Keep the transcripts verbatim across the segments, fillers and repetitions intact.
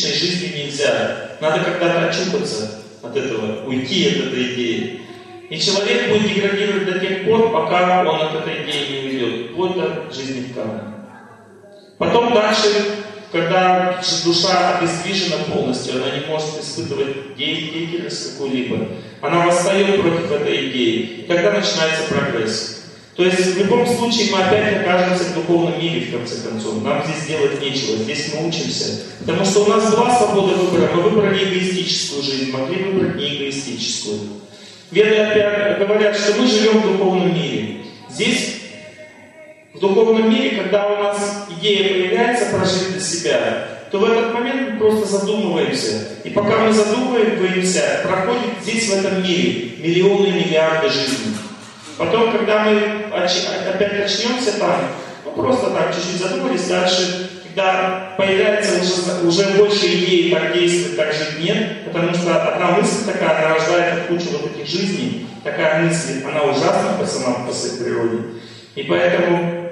личной жизнью нельзя. Надо когда-то очухаться от этого, уйти от этой идеи. И человек будет деградировать до тех пор, пока он от этой идеи не уйдет, вплоть до жизни в камне. Потом дальше, когда душа обездвижена полностью, она не может испытывать деятельность какую-либо, она восстает против этой идеи, и тогда начинается прогресс. То есть в любом случае мы опять окажемся в духовном мире, в конце концов. Нам здесь делать нечего, здесь мы учимся. Потому что у нас была свобода выбора, мы выбрали эгоистическую жизнь, могли выбрать не эгоистическую. Веды опять говорят, что мы живем в духовном мире. Здесь, в духовном мире, когда у нас идея появляется прожить для себя, то в этот момент мы просто задумываемся. И пока мы задумываемся, проходит здесь, в этом мире, миллионы, миллиарды жизней. Потом, когда мы опять очнемся там, ну просто так чуть-чуть задумались, дальше, когда появляется уже, уже больше идей, так действовать, так жить, нет, потому что одна мысль такая, она рождает кучу вот этих жизней, такая мысль, она ужасна по сама по своей природе, и поэтому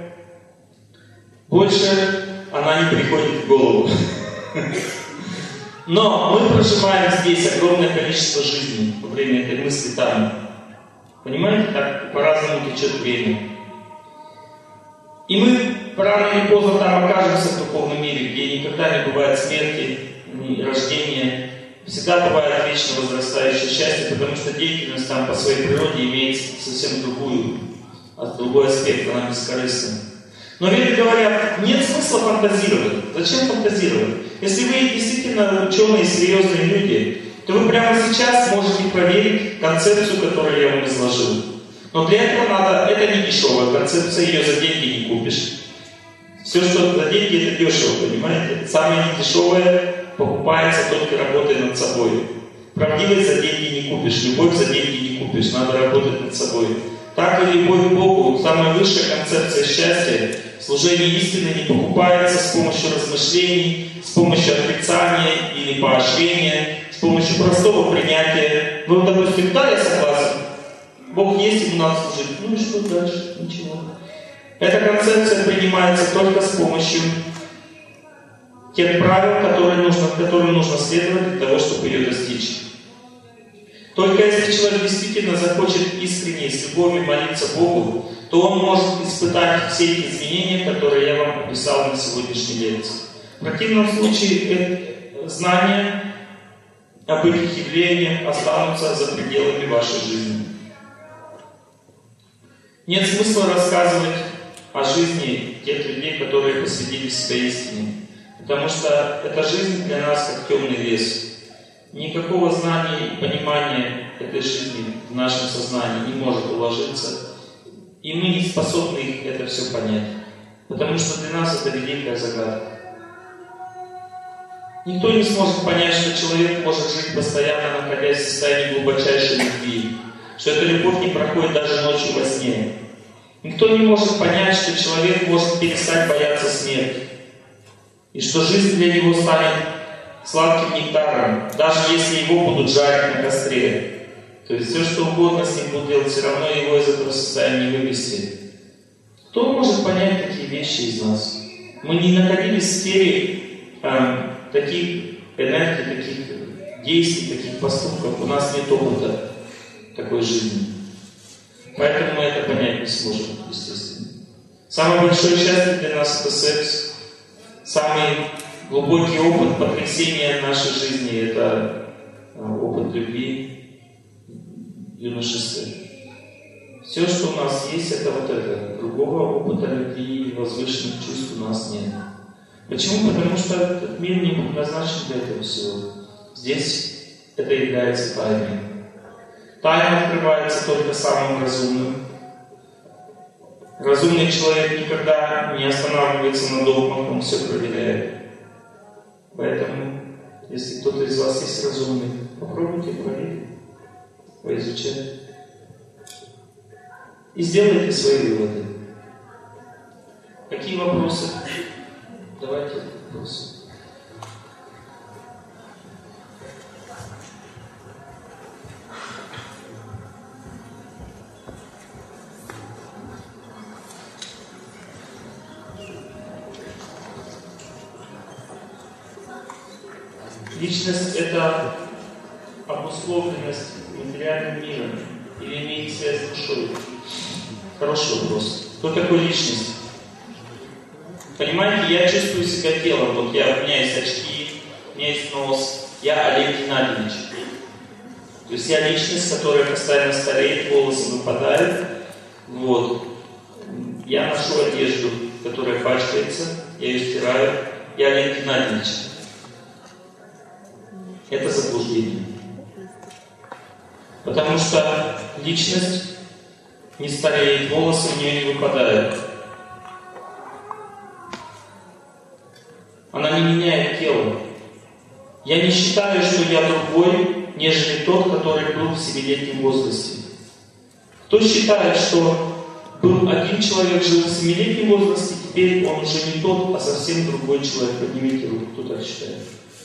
больше она не приходит в голову. Но мы проживаем здесь огромное количество жизней во время этой мысли там. Понимаете, так по-разному течет время. И мы рано или поздно там окажемся в духовном мире, где никогда не бывает смерти, ни рождения. Всегда бывает вечно возрастающее счастье, потому что деятельность там по своей природе имеет совсем другую, другой аспект, она бескорыстна. Но ведь говорят, нет смысла фантазировать. Зачем фантазировать? Если вы действительно ученые, серьезные люди, то вы прямо сейчас можете проверить концепцию, которую я вам изложил. Но для этого надо, это не дешевая концепция, ее за деньги не купишь. Все, что за деньги, это дешево, понимаете? Самое недешевое покупается только работая над собой. Правдивость за деньги не купишь, любовь за деньги не купишь, надо работать над собой. Так и любовь к Богу, самая высшая концепция счастья, служение истины не покупается с помощью размышлений, с помощью отрицания или поощрения, с помощью простого принятия. Вы, допустим, да, я согласен, Бог есть, ему надо служить. Ну и что дальше? Ничего. Эта концепция принимается только с помощью тех правил, которые нужно, которым нужно следовать для того, чтобы ее достичь. Только если человек действительно захочет искренне, с любовью молиться Богу, то он может испытать все эти изменения, которые я вам описал на сегодняшней лекции. В противном случае знания об этих явлениях останутся за пределами вашей жизни. Нет смысла рассказывать о жизни тех людей, которые посвятили себя истине, потому что эта жизнь для нас как темный лес. Никакого знания и понимания этой жизни в нашем сознании не может уложиться, и мы не способны это все понять, потому что для нас это великая загадка. Никто не сможет понять, что человек может жить постоянно, находясь в состоянии глубочайшей любви, что эта любовь не проходит даже ночью во сне. Никто не может понять, что человек может перестать бояться смерти, и что жизнь для него станет сладким нектаром, даже если его будут жарить на костре. То есть все, что угодно с ним будут делать, все равно его из этого состояния не вывести. Кто может понять такие вещи из нас? Мы не находились в сфере э, таких энергий, таких действий, таких поступков. У нас нет опыта такой жизни. Поэтому мы это понять не сможем, естественно. Самое большое счастье для нас — это секс. Самый глубокий опыт потрясения нашей жизни — это опыт любви, юношества. Все, что у нас есть, это вот это. Другого опыта любви и возвышенных чувств у нас нет. Почему? Потому что этот мир не предназначен для этого всего. Здесь это является тайной. Тайна открывается только самым разумным. Разумный человек никогда не останавливается на догмах, он все проверяет. Поэтому, если кто-то из вас есть разумный, попробуйте проверить, поизучать. И сделайте свои выводы. Какие вопросы? Давайте вопросы. Личность — это обусловленность материальным миром или имеет связь с душой? Хороший вопрос. Кто такой личность? Понимаете, я чувствую себя телом. Вот я, у меня есть очки, у меня есть нос. Я Олег Геннадьевич. То есть я личность, которая постоянно стареет, волосы выпадают. Вот. Я ношу одежду, которая пачкается, я ее стираю. Я Олег Геннадьевич. Это заблуждение. Потому что личность не стареет, волосы у нее не выпадают. Она не меняет тело. Я не считаю, что я другой, нежели тот, который был в семилетнем возрасте. Кто считает, что был один человек, жил в семилетнем возрасте, теперь он уже не тот, а совсем другой человек? Поднимите руку, кто так считает.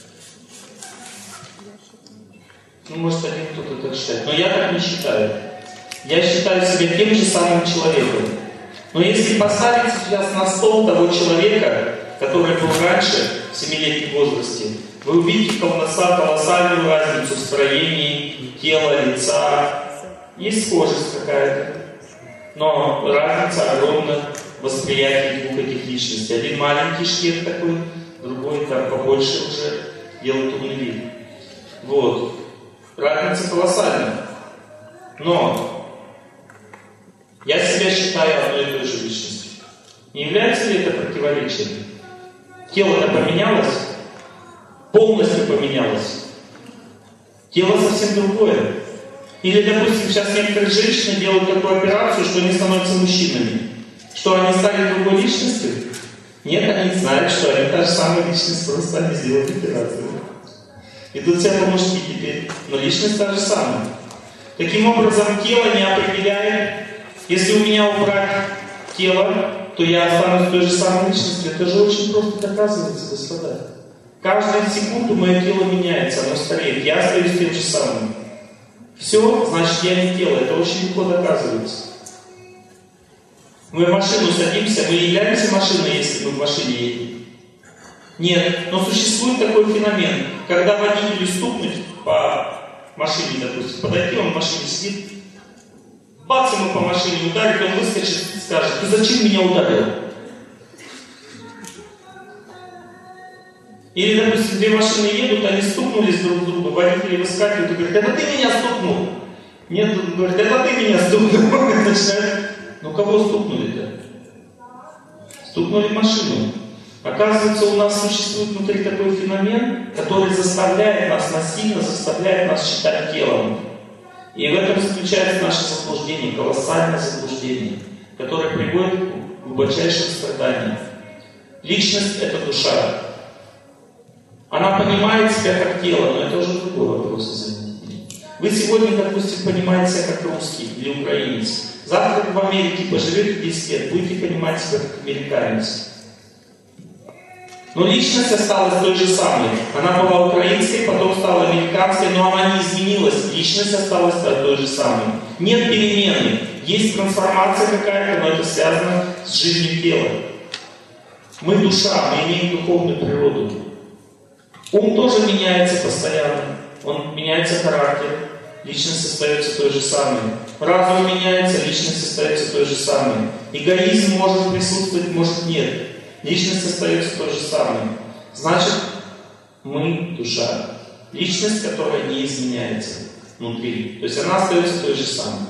Ну, может, один кто-то так считает. Но я так не считаю. Я считаю себя тем же самым человеком. Но если поставить сейчас на стол того человека, который был раньше, в семилетнем возрасте, вы увидите колоссальную разницу в строении тела, лица. Есть схожесть какая-то. Но разница огромна в восприятии двух этих личностей. Один маленький шкет такой, другой там побольше уже делает умный вид. Вот. Разница колоссальная. Но я себя считаю одной и той же личностью. Не является ли это противоречием? Тело-то поменялось, полностью поменялось. Тело совсем другое. Или, допустим, сейчас некоторые женщины делают такую операцию, что они становятся мужчинами. Что они стали другой личностью? Нет, они знают, что они та же самая личность, просто они сделали операцию. Идут себя по мужски теперь, но личность та же самая. Таким образом, тело не определяет. Если у меня убрать тело, то я останусь той же самой личностью. Это же очень просто доказывается, господа. Каждую секунду мое тело меняется, оно стареет. Я остаюсь тем же самым. Все, значит, я не тело. Это очень легко доказывается. Мы в машину садимся, мы являемся машиной, если мы в машине едем. Нет, но существует такой феномен, когда водителю стукнуть по машине, допустим, подойти, он в машине сидит, бац, ему по машине ударит, он выскочит и скажет: ты зачем меня ударил? Или, допустим, две машины едут, они стукнулись друг к другу, водители выскакивают и говорят: это ты меня стукнул? Нет, он говорит: это ты меня стукнул. Начинают: ну кого стукнули-то? Стукнули машину. Оказывается, у нас существует внутри такой феномен, который заставляет нас, насильно заставляет нас считать телом. И в этом заключается наше заблуждение, колоссальное заблуждение, которое приводит к глубочайшим страданиям. Личность — это душа. Она понимает себя как тело, но это уже другой вопрос, извините. Вы сегодня, допустим, понимаете себя как русский или украинец. Завтра в Америке поживете десять лет, будете понимать себя как американец. Но личность осталась той же самой. Она была украинской, потом стала американской, но она не изменилась. Личность осталась той же самой. Нет перемены. Есть трансформация какая-то, но это связано с жизнью тела. Мы душа, мы имеем духовную природу. Ум тоже меняется постоянно. Он меняется характер. Личность остается той же самой. Разум меняется, личность остается той же самой. Эгоизм может присутствовать, может нет. Личность остается той же самой. Значит, мы душа. Личность, которая не изменяется внутри. То есть она остается той же самой.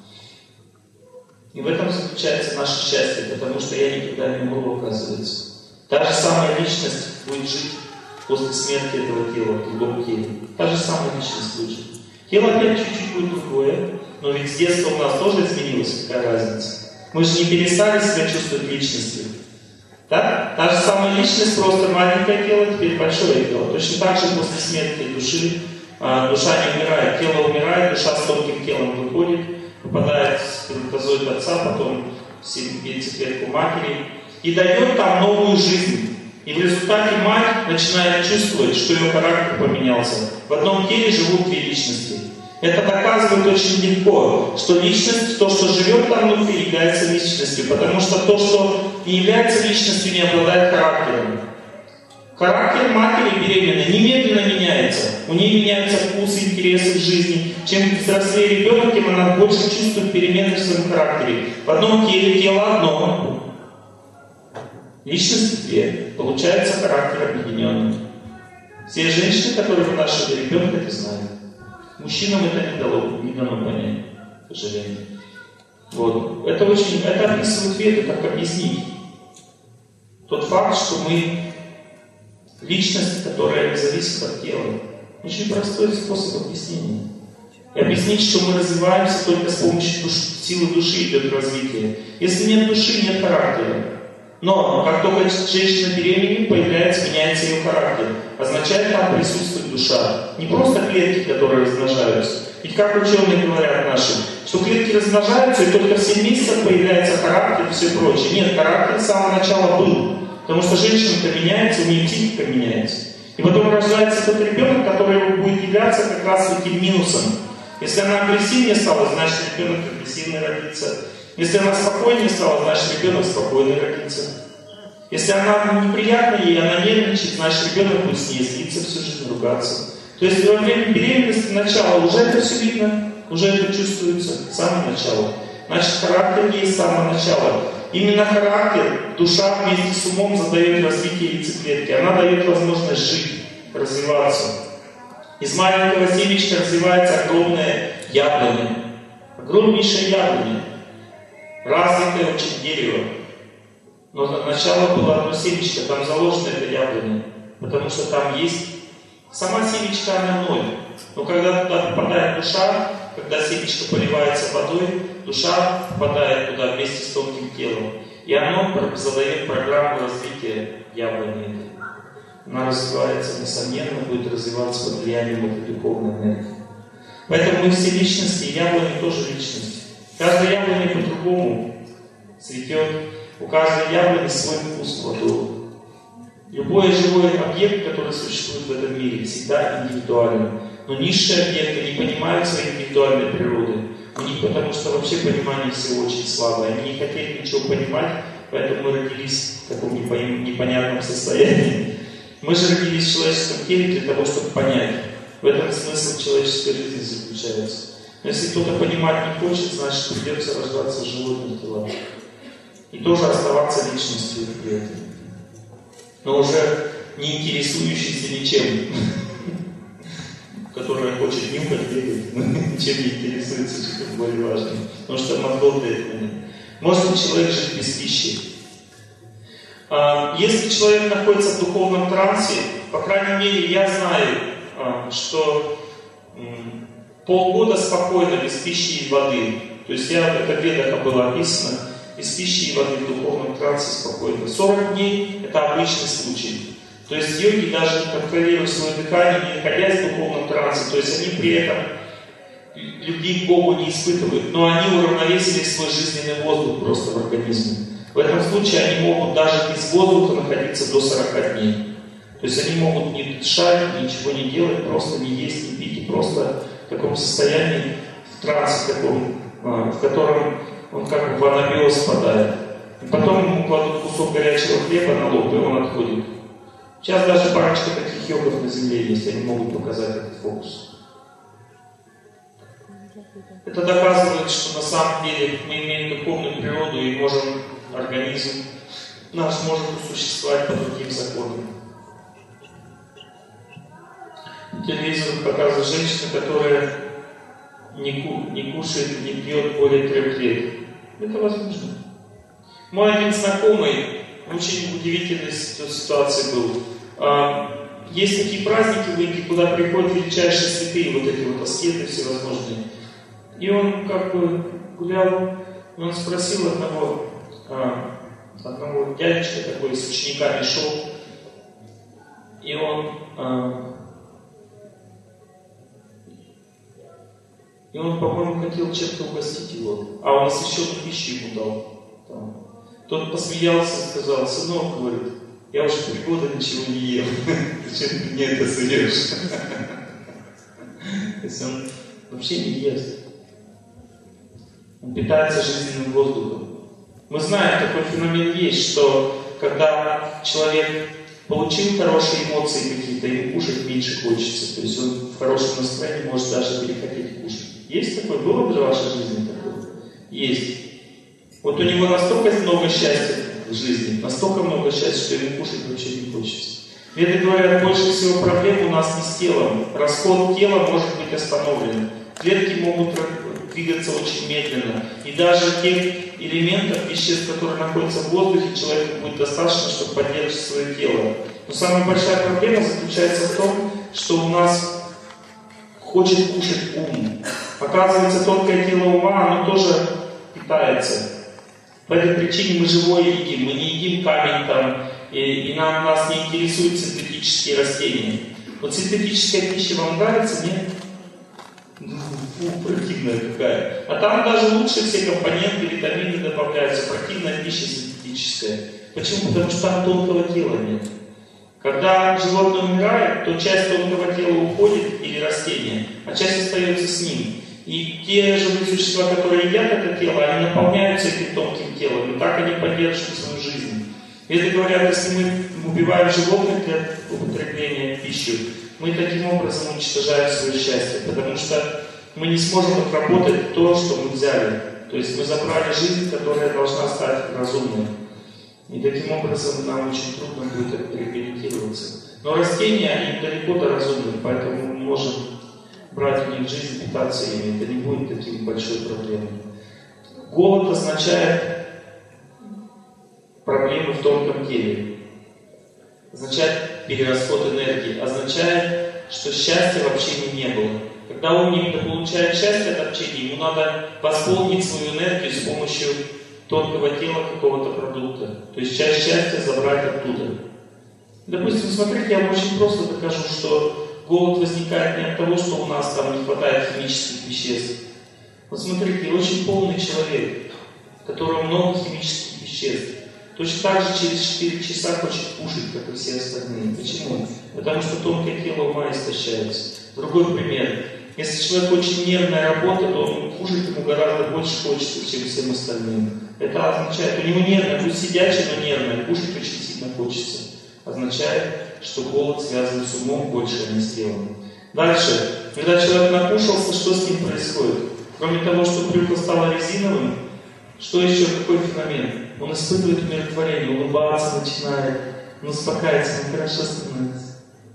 И в этом заключается наше счастье, потому что я никогда не умру, оказывается. Та же самая личность будет жить после смерти этого тела, в другом теле. Та же самая личность будет жить. Тело опять чуть-чуть будет другое, но ведь с детства у нас тоже изменилась, какая разница. Мы же не перестали себя чувствовать личностью. Да? Та же самая личность, просто маленькое тело, теперь большое тело. Точно так же после смерти души, а, душа не умирает, тело умирает, душа с тонким телом выходит, попадает в сперматозоид отца, потом в яйцеклетку матери и дает там новую жизнь. И в результате мать начинает чувствовать, что ее характер поменялся. В одном теле живут две личности. Это доказывает очень легко, что личность, то, что живет там внутри, является личностью, потому что то, что не является личностью, не обладает характером. Характер матери беременной немедленно меняется. у нее меняются вкусы, интересы в жизни. Чем взрослее ребенок, тем она больше чувствует перемены в своем характере. В одном теле тело одно, личность две. Получается характер объединенный. Все женщины, которые вынашивали ребенка, это знают. Мужчинам это не дало, не дано понять, к сожалению. Вот. Это очень, это описывает Веды, как объяснить тот факт, что мы личность, которая зависит от тела. Очень простой способ объяснения. И объяснить, что мы развиваемся только с помощью душ, силы души идет развитие. Если нет души, нет характера. Но как только женщина беременна, появляется, меняется ее характер. Означает, там присутствует душа. Не просто клетки, которые размножаются. Ведь как ученые говорят наши, что клетки размножаются, и только в семь месяцев появляется характер и все прочее. Нет, характер с самого начала был. Потому что женщина-то меняется, у нее психика меняется. И потом рождается тот ребенок, который будет являться как раз этим минусом. Если она агрессивнее стала, значит ребенок агрессивный родится. Если она спокойнее стала, значит ребенок спокойный родится. Если она неприятна ей, она нервничает, значит ребенок будет с ней злиться всю жизнь, ругаться. То есть во время беременности начала уже это все видно, уже это чувствуется с самого начала. Значит, характер есть с самого начала. Именно характер, душа вместе с умом задает развитие яйцеклетки. Она дает возможность жить, развиваться. Из маленького семечка развивается огромное яблоня. Огромнейшее яблоня. Развитое очень дерево. Но начало было одно семечко, там заложено это яблоня. Потому что там есть... Сама семечка, она ноль. Но когда туда попадает душа, когда семечко поливается водой, душа попадает туда вместе с тонким телом. И оно задает программу развития яблони. Она развивается, несомненно, будет развиваться под влиянием этой духовной энергии. Поэтому мы все личности, и яблони тоже личности. Каждая яблоня по-другому цветет. У каждой яблони свой вкус плодов. Любой живой объект, который существует в этом мире, всегда индивидуален. Но низшие объекты не понимают своей индивидуальной природы. У них потому что вообще понимание всего очень слабое. Они не хотели ничего понимать, поэтому мы родились в таком непонятном состоянии. Мы же родились в человеческом теле для того, чтобы понять. В этом смысл человеческой жизни заключается. Но если кто-то понимать не хочет, значит придется рождаться в животных телах. И тоже оставаться личностью при этом. Но уже не интересующийся ничем. Которая хочет нюхать, бегать, но ничем не интересуется, что-то более важное. Потому что мозгов для этого нет. Может ли человек жить без пищи? Если человек находится в духовном трансе, по крайней мере, я знаю, что полгода спокойно, без пищи и воды. То есть я, это в Ведах было описано, без пищи и воды в духовном трансе спокойно. сорок дней – это обычный случай. То есть йоги даже контролируют свое дыхание, не находясь в духовном трансе. То есть они при этом любви к Богу не испытывают, но они уравновесили свой жизненный воздух просто в организме. В этом случае они могут даже без воздуха находиться до сорока дней. То есть они могут не дышать, ничего не делать, просто не есть, не пить, и просто в таком состоянии, в трансе таком, в котором он как бы в анабиоз впадает. И потом ему кладут кусок горячего хлеба на лоб, и он отходит. Сейчас даже парочка таких йогов на земле есть, они могут показать этот фокус. Это доказывает, что на самом деле мы имеем духовную природу и можем, организм наш может существовать по другим законам. Телевизор показывает женщину, которая не, ку- не кушает, не пьет более трех лет. Это возможно. Мой один знакомый, очень удивительной ситуации был. Есть такие праздники в Индии, куда приходят величайшие святые, вот эти вот аскеты всевозможные. И он как бы гулял, и он спросил одного, одного дядечка такой с учениками шел, и он, и он, по-моему, хотел чем-то угостить его, а он освященную пищу ему дал. Там. Тот посмеялся и сказал: сынок, говорит, я уже три года ничего не ел. Зачем ты мне это суешь? То есть он вообще не ест. Он питается жизненным воздухом. Мы знаем, такой феномен есть, что когда человек получил хорошие эмоции какие-то, ему кушать меньше хочется. То есть он в хорошем настроении может даже перехотеть кушать. Есть такое? Было бы в вашей жизни такое? Есть. Вот у него настолько много счастья в жизни, настолько много счастья, что ему кушать вообще не хочется. Веды говорят, больше всего проблем у нас не с телом. Расход тела может быть остановлен. Клетки могут двигаться очень медленно. И даже тех элементов, веществ, которые находятся в воздухе, человеку будет достаточно, чтобы поддерживать свое тело. Но самая большая проблема заключается в том, что у нас хочет кушать ум. Оказывается, тонкое тело ума, оно тоже питается. По этой причине мы живое едим. Мы не едим камень там, и, и нам, нас не интересуют синтетические растения. Вот синтетическая пища вам нравится, нет? Фу, противная какая. А там даже лучше все компоненты, витамины добавляются. Противная пища синтетическая. Почему? Потому что там тонкого тела нет. Когда животное умирает, то часть тонкого тела уходит, или растения, а часть остается с ним. И те живые существа, которые едят это тело, они наполняются этим тонким телом, и так они поддерживают свою жизнь. Веды говорят, если мы убиваем животных для употребления пищи, мы таким образом уничтожаем свое счастье, потому что мы не сможем отработать то, что мы взяли. То есть мы забрали жизнь, которая должна стать разумной. И таким образом нам очень трудно будет реабилитироваться. Но растения, они далеко до разумных, поэтому мы можем брать у них жизнь, питаться ими. Это не будет такой большой проблемой. Голод означает проблемы в тонком теле. Означает перерасход энергии. Означает, что счастья в общении не было. Когда умник получает счастье от общения, ему надо восполнить свою энергию с помощью тонкого тела какого-то продукта. То есть часть счастья забрать оттуда. Допустим, смотрите, я вам очень просто докажу, что голод возникает не от того, что у нас там не хватает химических веществ. Вот смотрите, очень полный человек, у которого много химических веществ, точно так же через четыре часа хочет кушать, как и все остальные. Почему? Потому что тонкое тело ума истощается. Другой пример. Если человек очень нервная работа, то он кушать ему гораздо больше хочется, чем всем остальным. Это означает, у него нервное, пусть сидячий, но нервное, кушать очень сильно хочется. Означает, что голод связан с умом больше, а не с телом. Дальше, когда человек накушался, что с ним происходит? Кроме того, что брюхо стало резиновым, что еще, какой феномен? Он испытывает умиротворение, улыбаться начинает, он успокаивается, ему хорошо становится.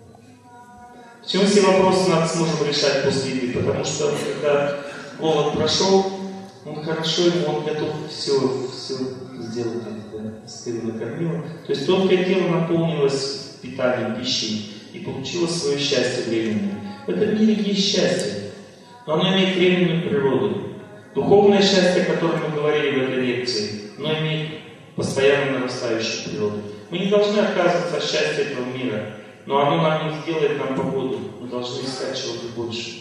Почему все вопросы надо с мужем решать после еды? Потому что когда голод прошел, он хорошо, ему он готов все, все сделать, если его накормило. То есть тонкое тело наполнилось питанием, пищей и получило свое счастье временное. В этом мире есть счастье, но оно имеет временную природу. Духовное счастье, о котором мы говорили в этой лекции, оно имеет постоянно нарастающую природу. Мы не должны отказываться от счастья этого мира, но оно нам не сделает нам погоду. Мы должны искать чего-то больше.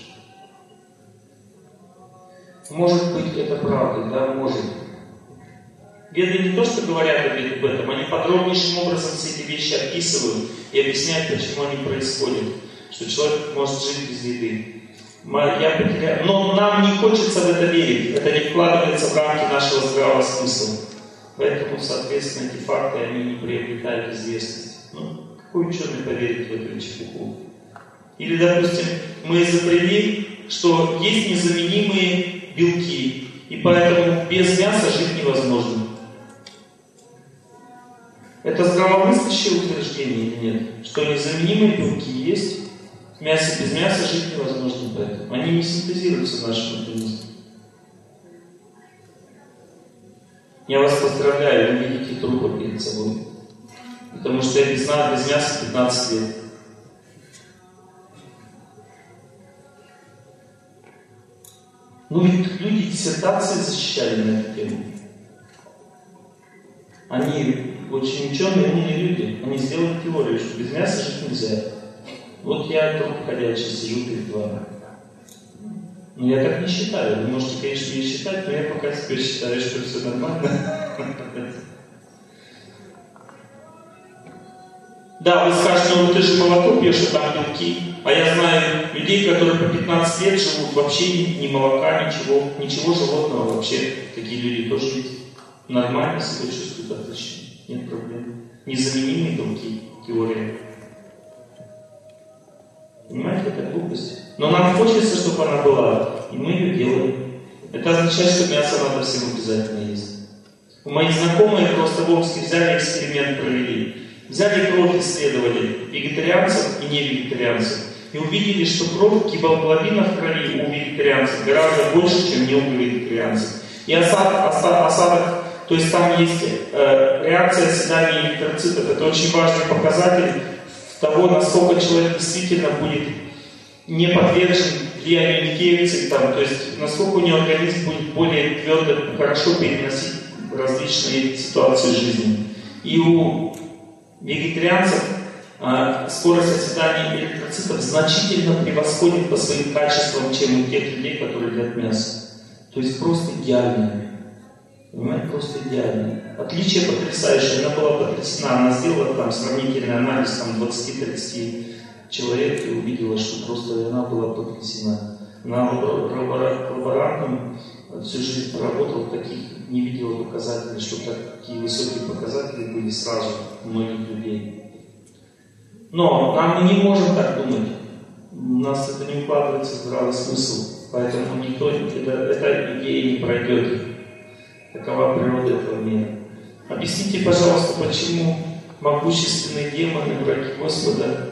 Может быть, это правда, да, может. Веды не то, что говорят об этом, они подробнейшим образом все эти вещи описывают и объясняют, почему они происходят. Что человек может жить без еды. Я потеряю. Но нам не хочется в это верить. Это не вкладывается в рамки нашего здравого смысла. Поэтому, соответственно, эти факты, они не приобретают известность. Ну, какой ученый поверит в эту чепуху? Или, допустим, мы изобрели, что есть незаменимые белки, и поэтому без мяса жить невозможно. Это здравомыслящее утверждение или нет? Что незаменимые белки есть, в мясе без мяса жить невозможно, поэтому они не синтезируются в нашем организме. Я вас поздравляю, вы видите трупы перед собой. Потому что я без, без мяса пятнадцать лет. Ну ведь люди диссертации защищали на эту тему. Они очень ученые, умные люди. Они сделали теорию, что без мяса жить нельзя. Вот я труп ходячий, сижу перед вами. Но я так не считаю. Вы можете, конечно, не считать, но я пока теперь считаю, что все нормально. Да, вы скажете, ну ты же молоко пьешь, а там белки. А я знаю людей, которые по пятнадцать лет живут, вообще ни, ни молока, ничего, ничего животного вообще. Такие люди тоже есть. Нормально себя чувствуют, отлично. Нет проблем. Незаменимые белки. теория. Понимаете, это глупость. Но нам хочется, чтобы она была, и мы ее делаем. Это означает, что мясо надо всем обязательно есть. У моих знакомых просто в Омске взяли эксперимент, провели. Взяли кровь, исследовали вегетарианцев и невегетарианцев. И увидели, что кровь, гемоглобина в крови у вегетарианцев гораздо больше, чем не у вегетарианцев. И осадок, осадок, то есть там есть э, реакция оседания эритроцитов. Это очень важный показатель того, насколько человек действительно будет не подвержен влиянию инфекций, там, то есть насколько у него организм будет более твердо, хорошо переносить различные ситуации жизни. И у вегетарианцев а, скорость оседания эритроцитов значительно превосходит по своим качествам, чем у тех людей, которые едят мясо. То есть просто идеально. Понимаете, просто идеально. Отличие потрясающее. Она была потрясена. Она сделала там сравнительный анализ там, двадцати-тридцати человек и увидела, что просто она была потрясена. Она лаборантом всю жизнь поработала, таких не видела показателей, что такие высокие показатели были сразу у многих людей. Но нам мы не можем так думать. У нас это не укладывается в здравый смысл. Поэтому никто, это, эта идея не пройдет. Такова природа этого мира. Объясните, пожалуйста, почему могущественные демоны, враги Господа,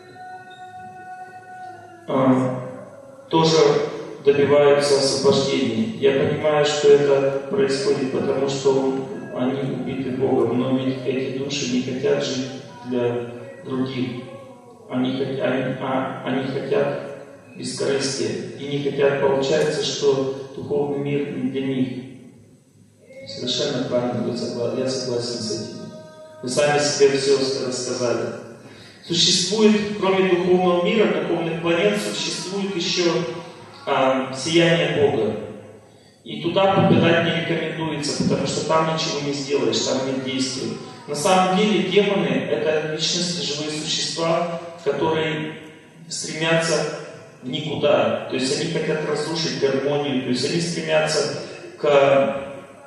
а, тоже добиваются освобождения. Я понимаю, что это происходит, потому что они убиты Богом, но ведь эти души не хотят жить для других. Они, они, а, они хотят бескорыстия и не хотят. Получается, что духовный мир не для них. Совершенно правильно, вы согласны, я согласен с этим. Вы сами себе все рассказали. Существует, кроме духовного мира, духовных планет, существует еще а, сияние Бога. И туда попадать не рекомендуется, потому что там ничего не сделаешь, там нет действия. На самом деле демоны — это личности, живые существа, которые стремятся в никуда. То есть они хотят разрушить гармонию, то есть они стремятся к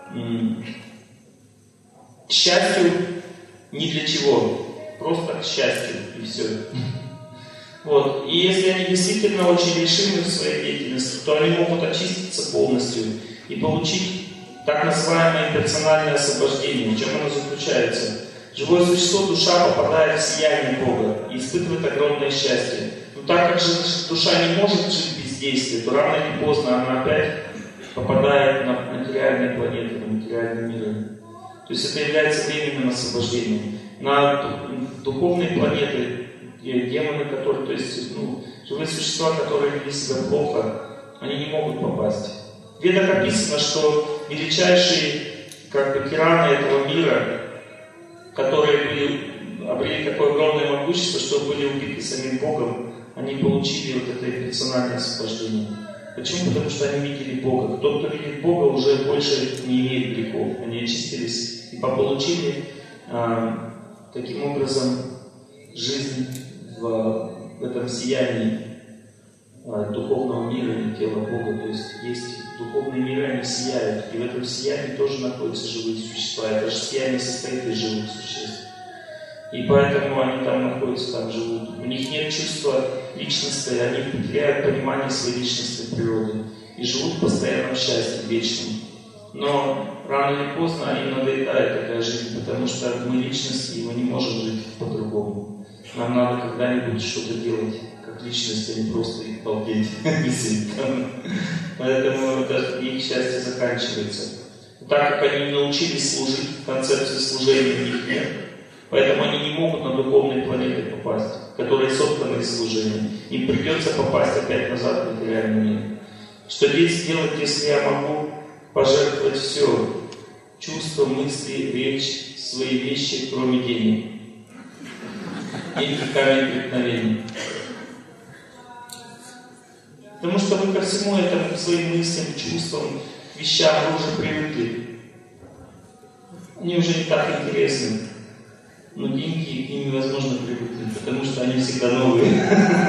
к счастью ни для чего, просто к счастью, и все. Вот. И если они действительно очень решимы в своей деятельности, то они могут очиститься полностью и получить так называемое персональное освобождение. В чем оно заключается? Живое существо, душа, попадает в сияние Бога и испытывает огромное счастье. Но так как же душа не может жить без действия, то рано или поздно она опять попадает на материальные планеты, на материальные миры. То есть это является временным освобождением. На духовные планеты, демоны, которые, то есть, ну, живые существа, которые вели себя плохо, они не могут попасть. В Ведах описано, что величайшие, как бы, тираны этого мира, которые были, обрели такое огромное могущество, что были убиты самим Богом, они получили вот это персональное освобождение. Почему? Потому что они видели Бога. Тот, кто видит Бога, уже больше не имеет грехов. Они очистились и получили а, таким образом жизнь в, в этом сиянии а, духовного мира и тела Бога. То есть есть духовные миры, они сияют. И в этом сиянии тоже находятся живые существа. Это же сияние состоит из живых существ. И поэтому они там находятся, там живут. У них нет чувства личности, они потеряют понимание своей личностной природы и живут в постоянном счастье, вечном. Но рано или поздно им надоедает такая жизнь, потому что мы личности, и мы не можем жить по-другому. Нам надо когда-нибудь что-то делать, как личность, а не просто их балдеть. Поэтому их счастье заканчивается. Так как они научились служить, концепции служения у них нет, поэтому они не могут на духовные планеты попасть, которые сотканы из служения. Им придется попасть опять назад в материальный мир. Что здесь делать, если я могу пожертвовать все? Чувства, мысли, речь, свои вещи, кроме денег. Деньги — камень преткновения. Потому что вы ко всему этому, своим мыслям, чувствам, вещам вы уже привыкли. Они уже не так интересны. Но деньги, к ним невозможно привыкнуть, потому что они всегда новые.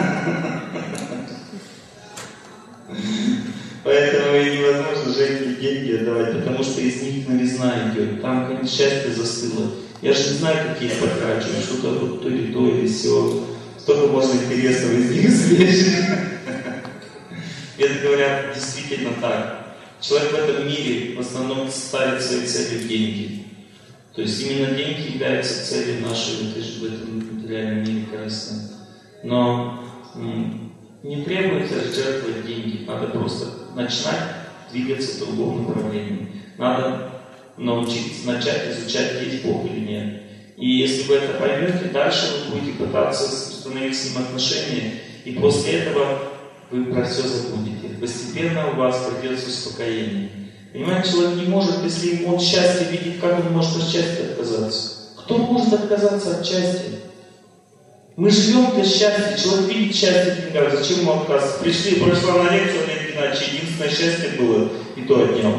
Поэтому и невозможно женщине деньги отдавать, потому что из них новизна идет. Там, конечно, счастье застыло. Я же не знаю, какие я потрачу, что-то вот то или то, или все. Столько можно интересного из них извлечь. Это говорят действительно так. Человек в этом мире в основном ставит своей целью деньги. То есть именно деньги являются целью нашей в этом материальном мире корыстной. Но м, не требуется жертвовать деньги, надо просто начинать двигаться в другом направлении. Надо научиться, начать изучать, есть Бог или нет. И если вы это поймете, дальше вы будете пытаться установить с Ним отношения, и после этого вы про все забудете. Постепенно у вас придет успокоение. Понимаете, человек не может, если он счастье видит, как он может от счастья отказаться? Кто может отказаться от счастья? Мы живем для счастья, человек видит счастье в деньгах, зачем ему отказываться? Пришли, прошла на лекцию, Олег Геннадьевич, единственное счастье было, и то отнял.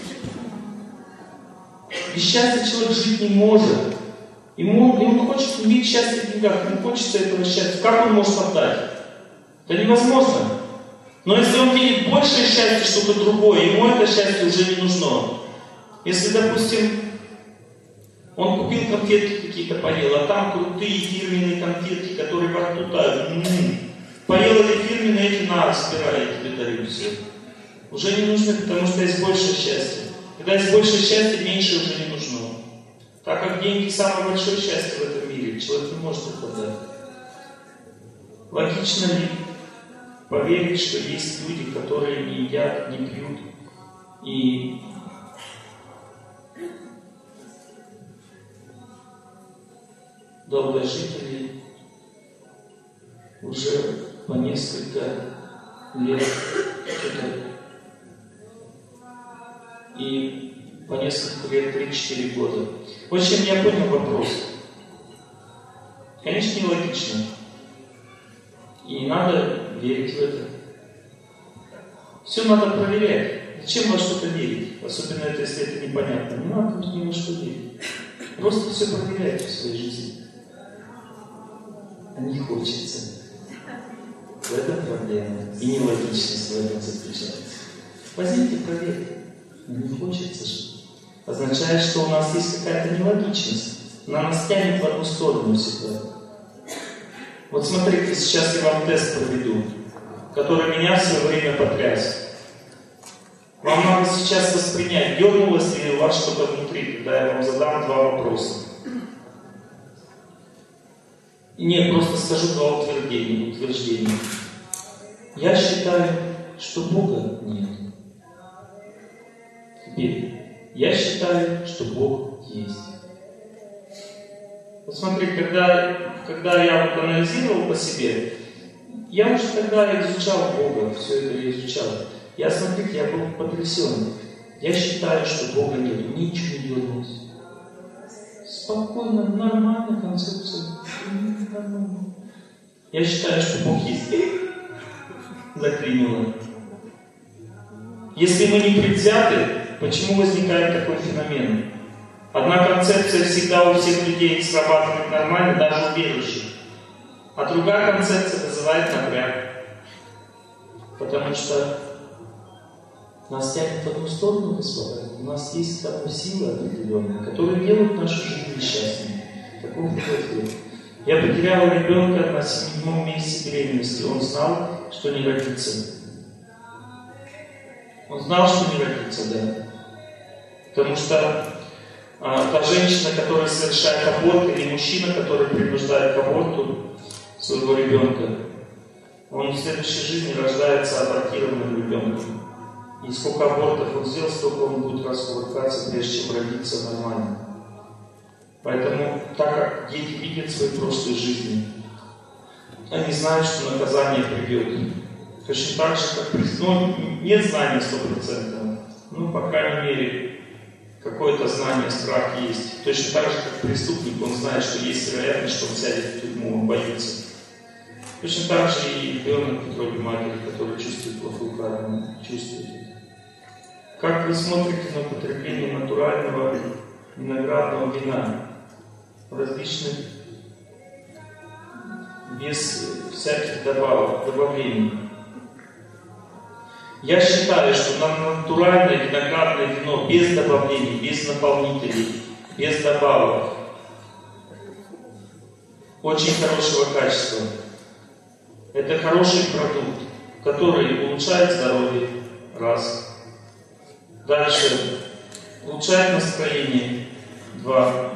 Без счастья человек жить не может. Ему, и он хочет иметь счастье в деньгах, ему хочется этого счастья. Как он может отдать? Это невозможно. Но если он видит большее счастье, что-то другое, ему это счастье уже не нужно. Если, допустим, он купил конфетки какие-то, поел, а там крутые фирменные конфетки, которые во рту тают. М-м-м. Поел эти фирменные, эти на, собирай, я тебе дарю все. Уже не нужны, потому что есть большее счастье. Когда есть большее счастье, меньше уже не нужно. Так как деньги самое большое счастье в этом мире, человек не может их отдать. Логично ли поверить, что есть люди, которые не едят, не пьют и долгожители уже по несколько лет и по несколько лет, три-четыре года. В общем, я понял вопрос. Конечно, нелогично. И надо верить в это. Все надо проверять. Зачем во что-то верить? Особенно это, если это непонятно. Не надо ни во что верить. Просто все проверяйте в своей жизни. А не хочется. В этом проблема. И нелогичность в этом заключается. Возьмите, проверьте. Не хочется же. Означает, что у нас есть какая-то нелогичность. Она нас тянет в одну сторону всегда. Вот смотрите, сейчас я вам тест проведу, который меня в свое время потряс. Вам надо сейчас воспринять, дернулось ли у вас что-то внутри, когда я вам задам два вопроса. И нет, просто скажу два утверждения. утверждения. Я считаю, что Бога нет. Теперь, я считаю, что Бог есть. Вот смотри, когда, когда я вот анализировал по себе, я уже тогда изучал Бога, все это я изучал. Я, смотрите, я был потрясен. Я считаю, что Бога нет, ничего не дернулось. Спокойно, нормальная концепция. Нормально. Я считаю, что Бог есть. Заклинило. Если мы не предвзяты, почему возникает такой феномен? Одна концепция всегда у всех людей срабатывает нормально, даже у верующих. А другая концепция вызывает напряг. Потому что нас тянет в одну сторону, господа. У нас есть там силы определенные, которые делают нашу жизнь несчастной. Таков ответ. Я потерял ребенка на седьмом месяце беременности. Он знал, что не родится. Он знал, что не родится, да. Потому что а, та женщина, которая совершает аборт, или мужчина, который принуждает к аборту своего ребенка, он в следующей жизни рождается абортированным ребенком. И сколько абортов он сделал, столько он будет раскувыркаться, прежде чем родиться нормально. Поэтому, так как дети видят свои прошлые жизни, они знают, что наказание придет. Точно так же, как ну, нет знания сто процентов, ну, по крайней мере, какое-то знание, страх есть. Точно так же, как преступник, он знает, что есть вероятность, что он сядет в тюрьму, он боится. Точно так же и ребенок в утробе матери, который чувствует плохую карму, чувствует это. Как вы смотрите на употребление натурального виноградного вина, различных, без всяких добавок, добавлений? Я считаю, что нам натуральное виноградное вино без добавлений, без наполнителей, без добавок, очень хорошего качества. Это хороший продукт, который улучшает здоровье. Раз. Дальше. Улучшает настроение. Два.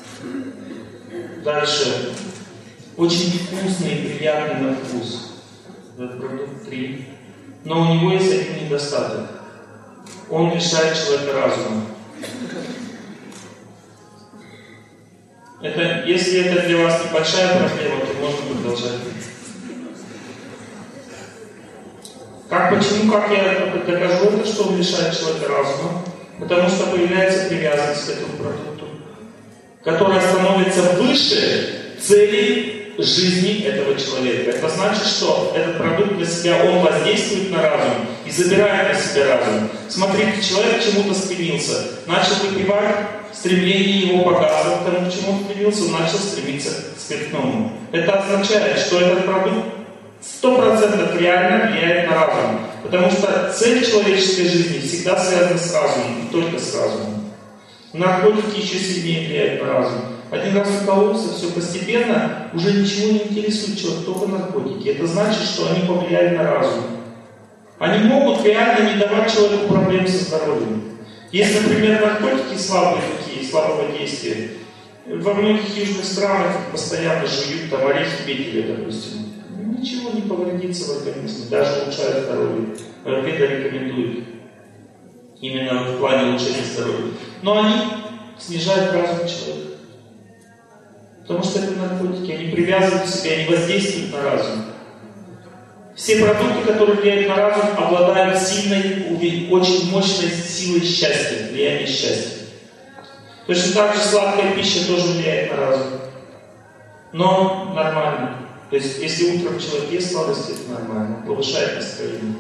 Дальше. Очень вкусный и приятный на вкус. Этот продукт. Три. Но у него есть один недостаток. Он лишает человека разума. Это, если это для вас небольшая проблема, то можно продолжать. Как, почему, как я докажу это, что он лишает человека разума? Потому что появляется привязанность к этому продукту, которая становится выше целей жизни этого человека. Это значит, что этот продукт для себя, он воздействует на разум и забирает на себя разум. Смотрите, человек к чему-то стремился, начал выпивать, стремление его погасло, к тому, к чему он стремился, он начал стремиться к спиртному. Это означает, что этот продукт сто процентов реально влияет на разум. Потому что цель человеческой жизни всегда связана с разумом, и только с разумом. Наркотики еще сильнее влияют на разум. Один раз укололся, все постепенно, уже ничего не интересует человека, только наркотики. Это значит, что они повлияли на разум. Они могут реально не давать человеку проблем со здоровьем. Есть, например, наркотики слабые такие, слабого действия. Во многих южных странах постоянно жуют там орехи бетеля, допустим. Ничего не повредится в организме, даже улучшает здоровье. Аюрведа рекомендует. Именно в плане улучшения здоровья. Но они снижают разум человека. Потому что это наркотики, они привязывают себя, они воздействуют на разум. Все продукты, которые влияют на разум, обладают сильной, очень мощной силой счастья, влияния счастья. Точно так же сладкая пища тоже влияет на разум. Но нормально. То есть, если утром человек ест сладости, это нормально, повышает настроение.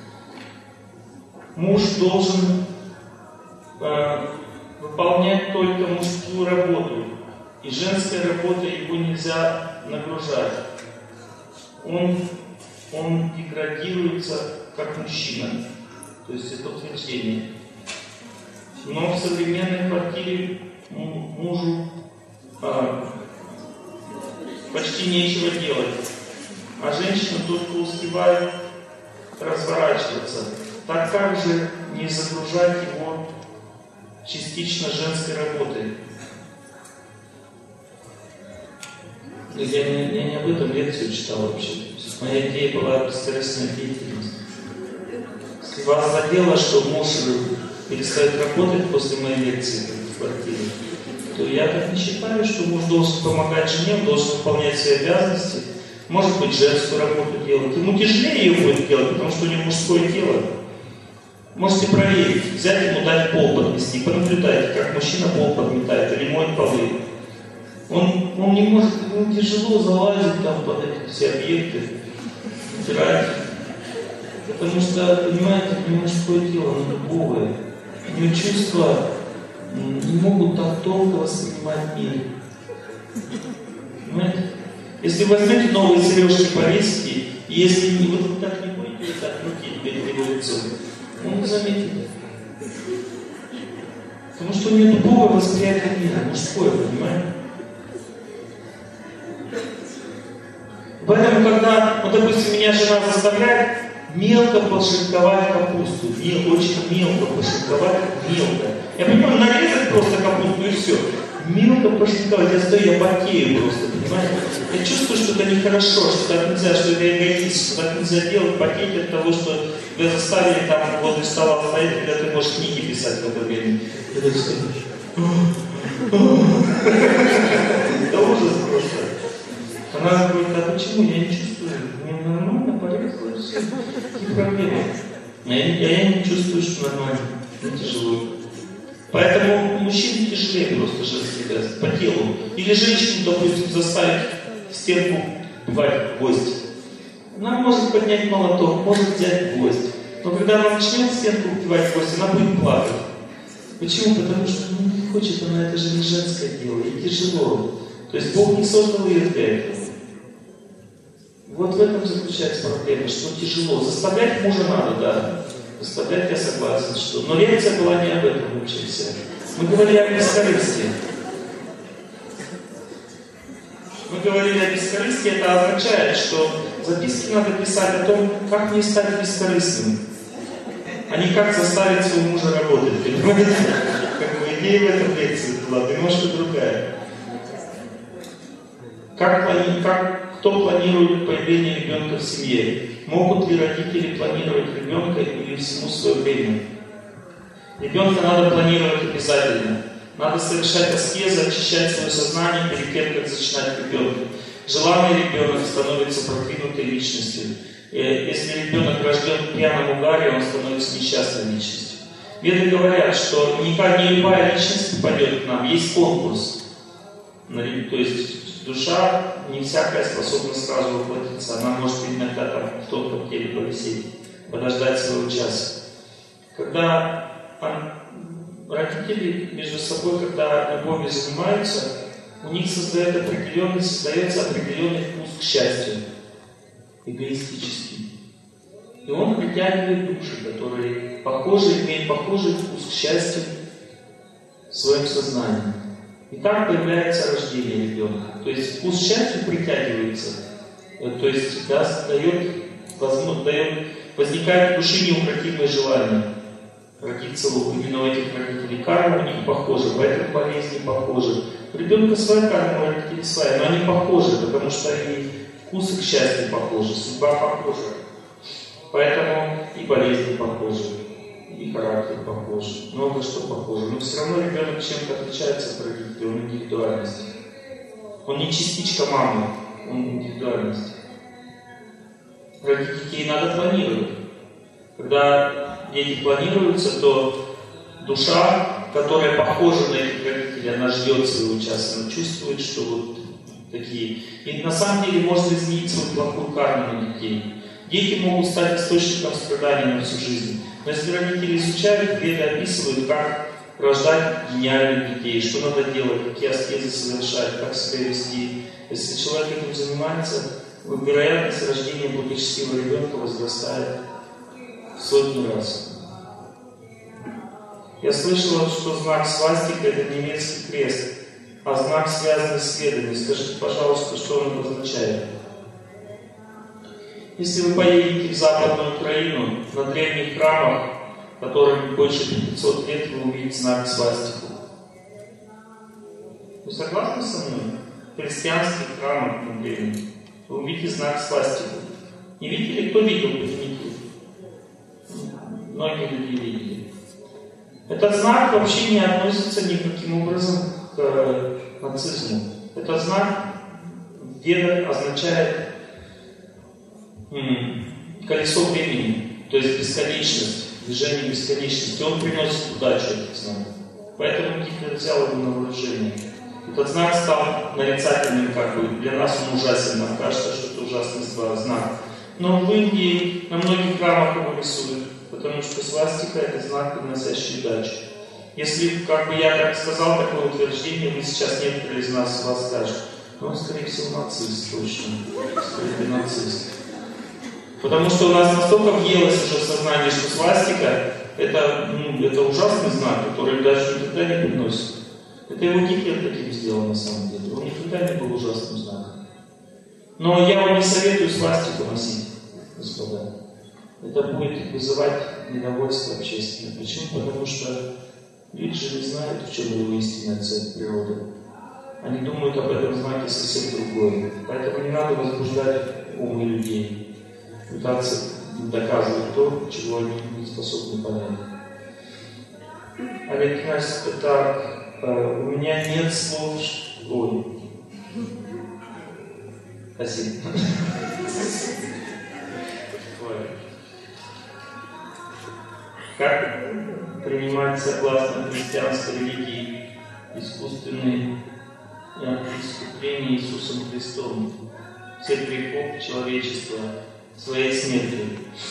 Муж должен э, выполнять только мужскую работу. И женская работа, его нельзя нагружать. Он, он деградируется как мужчина. То есть это утверждение. Но в современной квартире мужу а, почти нечего делать. А женщина только успевает разворачиваться. Так как же не загружать его частично женской работой? Я не, я не об этом лекцию читал вообще. Моя идея была бесстрессовая деятельность. Если вас задело, что муж перестает работать после моей лекции в квартире, то я так не считаю, что муж должен помогать жене, он должен выполнять свои обязанности, может быть, женскую работу делать. Ему тяжелее ее будет делать, потому что у него мужское тело. Можете проверить, взять ему дать пол подмести, понаблюдайте, как мужчина пол подметает или моет полы. Он, он не может, ему тяжело залазить там под эти все объекты, убирать. Потому что, понимаете, у него мужское тело, оно дубовое. У него чувства не могут так тонко воспринимать мир. Понимаете? Если вы возьмете новые сережки, повесите, и если не, вы так не будете так крутить перед его лицом, он не заметит. Потому что у него дубовое восприятие мира, мужское, понимаете? Поэтому, когда, вот, допустим, меня жена заставляет мелко пошинковать капусту, мел, очень мелко пошинковать, мелко. Я понимаю, нарезать просто капусту и все. Мелко пошинковать, я стою, я потею просто, понимаете? Я чувствую, что это нехорошо, что так нельзя, что это эгоист, что так нельзя делать, потеть от того, что тебя заставили там возле стола стоять, когда ты можешь книги писать в это время. Это ужас просто. Она говорит, а почему? Я не чувствую. Мне нормально, порезала, все. Какие проблемы? А я, я не чувствую, что нормально. Мне тяжело. Поэтому мужчине тяжелее просто женский тест по телу. Или женщину, допустим, заставить в стенку бивать гвоздь. Она может поднять молоток, может взять гвоздь. Но когда она начнет в стенку бивать гвоздь, она будет плакать. Почему? Потому что ну, не хочет, она это же не женское дело, ей тяжело. То есть Бог не создал ее для этого. Вот в этом заключается проблема, что тяжело. Заставлять мужа надо, да. Заставлять я согласен, что... Но лекция была не об этом вообще. Мы говорили о бескорыстии. Мы говорили о бескорыстии, это означает, что записки надо писать о том, как не стать бескорыстным, а не как заставить своего мужа работать. Понимаете? Как бы идея в этом лекции была немножко другая. Как, плани... как кто планирует появление ребенка в семье? Могут ли родители планировать ребенка или всему свое время? Ребенка надо планировать обязательно. Надо совершать аскезы, очищать свое сознание перед тем, как зачинать ребенка. Желанный ребенок становится продвинутой личностью. Если ребенок рожден в пьяном угаре, он становится несчастной личностью. Веды говорят, что никак не любая личность попадет к нам, есть конкурс. То есть душа не всякая способна сразу воплотиться. Она может иногда там в тонком теле повисеть, подождать своего часа. Когда родители между собой, когда любовью занимаются, у них создает определенный, создается определенный вкус к счастью, эгоистический. И он притягивает души, которые похожи, имеют похожий вкус к счастью в своем сознании. И так появляется рождение ребенка. То есть вкус счастья притягивается, то есть да, дает, возможно, дает, возникает в душе неукротимое желание родиться именно у этих родителей. Карма у них похожа, поэтому болезни похожи. У ребенка своя карма, у родителей своя, но они похожи, потому что и вкусы к счастью похожи, судьба похожа. Поэтому и болезни похожи, и характер похож, много что похоже. Но все равно ребенок чем-то отличается от родителей, он индивидуальность. Он не частичка мамы, он индивидуальность. Родить детей надо планировать. Когда дети планируются, то душа, которая похожа на этих родителей, она ждет своего часа, она чувствует, что вот такие. И на самом деле может изменить свою плохую карму на детей. Дети могут стать источником страданий на всю жизнь. Но если родители изучают, Веды описывают, как рождать гениальных детей, что надо делать, какие аскезы совершать, как себя вести. Если человек этим занимается, вероятность рождения благочестивого ребенка возрастает в сотни раз. Я слышала, что знак свастика — это немецкий крест, а знак, связанный с ведами. Скажите, пожалуйста, что он обозначает? Если вы поедете в Западную Украину, на древних храмах, которым больше пятисот лет, вы увидите знак свастику. Вы согласны со мной? В христианских храмах на древних вы увидите знак свастику. Не видели? Кто видел? Поднимите. Многие люди видели. Этот знак вообще не относится никаким образом к нацизму. Этот знак в Ведах означает колесо времени, то есть бесконечность, движение бесконечности. Он приносит удачу, этот знак. Поэтому Гитлер взял его на вооружение. Этот знак стал нарицательным, как бы для нас он ужасен, нам кажется, что это ужасный знак. Но в Индии на многих храмах его рисуют, потому что свастика — это знак, приносящий удачу. Если, как бы я так сказал, такое утверждение, вы сейчас некоторые из нас вас скажут, но он, скорее всего, нацист, точно. Скорее нацист. Потому что у нас настолько въелось уже в сознание, что свастика это, ну, это ужасный знак, который удачу никогда не приносит. Это его Гитлер таким сделал на самом деле. Он никогда не был ужасным знаком. Но я вам не советую свастику носить, господа. Это будет вызывать недовольство общественное. Почему? Потому что люди же не знают, в чем его истинная цель природы. Они думают об этом знаке совсем другое. Поэтому не надо возбуждать умы людей, пытаться доказывать то, чего они не способны понять. Олег Князь, так, э, у меня нет слов. Ой. Спасибо. Как принимать, согласно христианской религии, искусственные искупления Иисусом Христом всех грехов человечества своей смертью?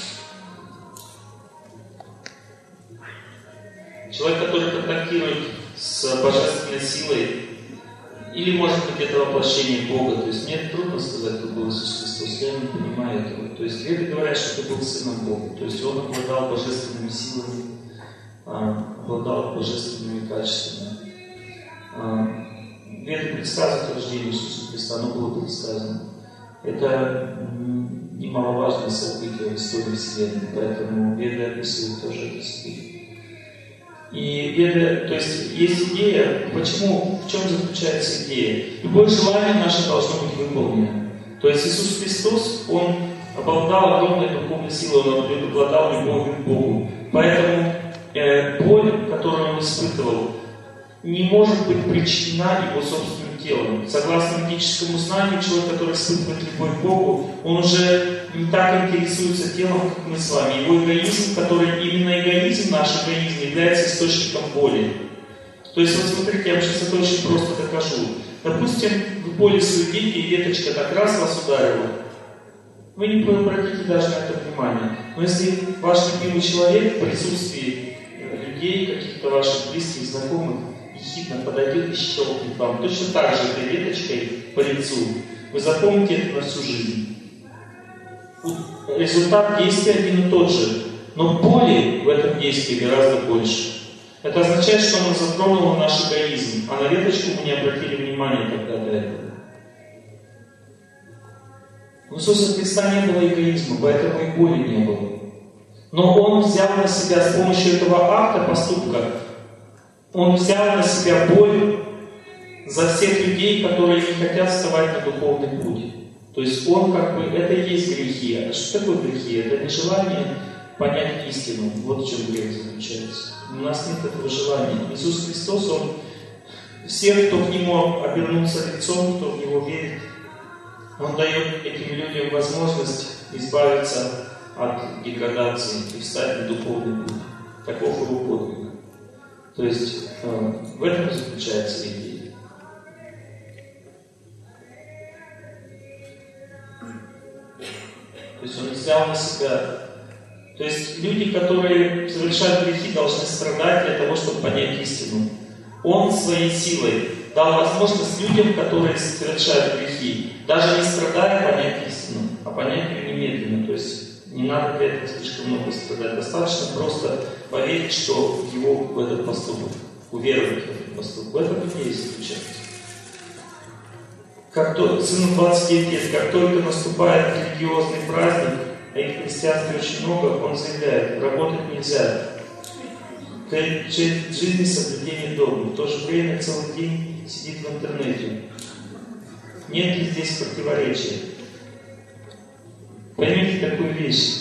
Человек, который контактирует с божественной силой, или, может быть, это воплощение Бога. То есть мне трудно сказать, кто был Иисус Христос, я не понимаю этого. То есть Веды говорят, что это был Сыном Бога. То есть Он обладал божественными силами, обладал божественными качествами. Веды предсказывают рождение Иисуса Христа, оно было предсказано. Это немаловажное событие в истории Вселенной, поэтому Веды описывают тоже это событие. И Веды, то есть есть идея, почему, в чем заключается идея? Любое желание наше должно быть выполнено. То есть Иисус Христос, Он обладал огромной духовной силой, Он обладал любовью к Богу. Поэтому э, боль, которую Он испытывал, не может быть причинена Его собственным телом. Согласно ведическому знанию, человек, который испытывает любовь к Богу, он уже не так интересуется телом, как мы с вами. Его эгоизм, который именно эгоизм, наш эгоизм, является источником боли. То есть, вот смотрите, я вам сейчас это очень просто докажу. Допустим, вы боли свои деньги, и веточка так раз вас ударила. Вы не обратите даже на это внимание. Но если ваш любимый человек в присутствии людей, каких-то ваших близких, знакомых, ехидно подойдет и щелкнет вам точно так же этой веточкой по лицу, вы запомните это на всю жизнь. Результат действия один и тот же, но боли в этом действии гораздо больше. Это означает, что оно затронуло наш эгоизм, а на веточку мы не обратили внимания тогда до этого. У Иисуса Христа не было эгоизма, поэтому и боли не было. Но Он взял на себя с помощью этого акта, поступка, Он взял на себя боль за всех людей, которые не хотят вставать на духовный путь. То есть Он как бы, это и есть грехи. А что такое грехи? Это нежелание понять истину. Вот в чем грех заключается. У нас нет этого желания. Иисус Христос, Он всех, кто к Нему обернулся лицом, кто в Него верит, Он дает этим людям возможность избавиться от деградации и встать на духовный путь. Таков Его подвиг. То есть э, в этом заключается идея. То есть Он взял на себя. То есть люди, которые совершают грехи, должны страдать для того, чтобы понять истину. Он своей силой дал возможность людям, которые совершают грехи, даже не страдая, понять истину, а понять ее немедленно. То есть не надо для этого слишком много страдать. Достаточно просто поверить, что его в этот поступок, уверовать в этот поступок. В этом и есть заключается. Как то, сыну двадцать девять лет, как только наступает религиозный праздник, а их в христианстве очень много, он заявляет, работать нельзя. В жизни соблюдение догм. В то же время целый день сидит в интернете. Нет ли здесь противоречия? Поймите такую вещь,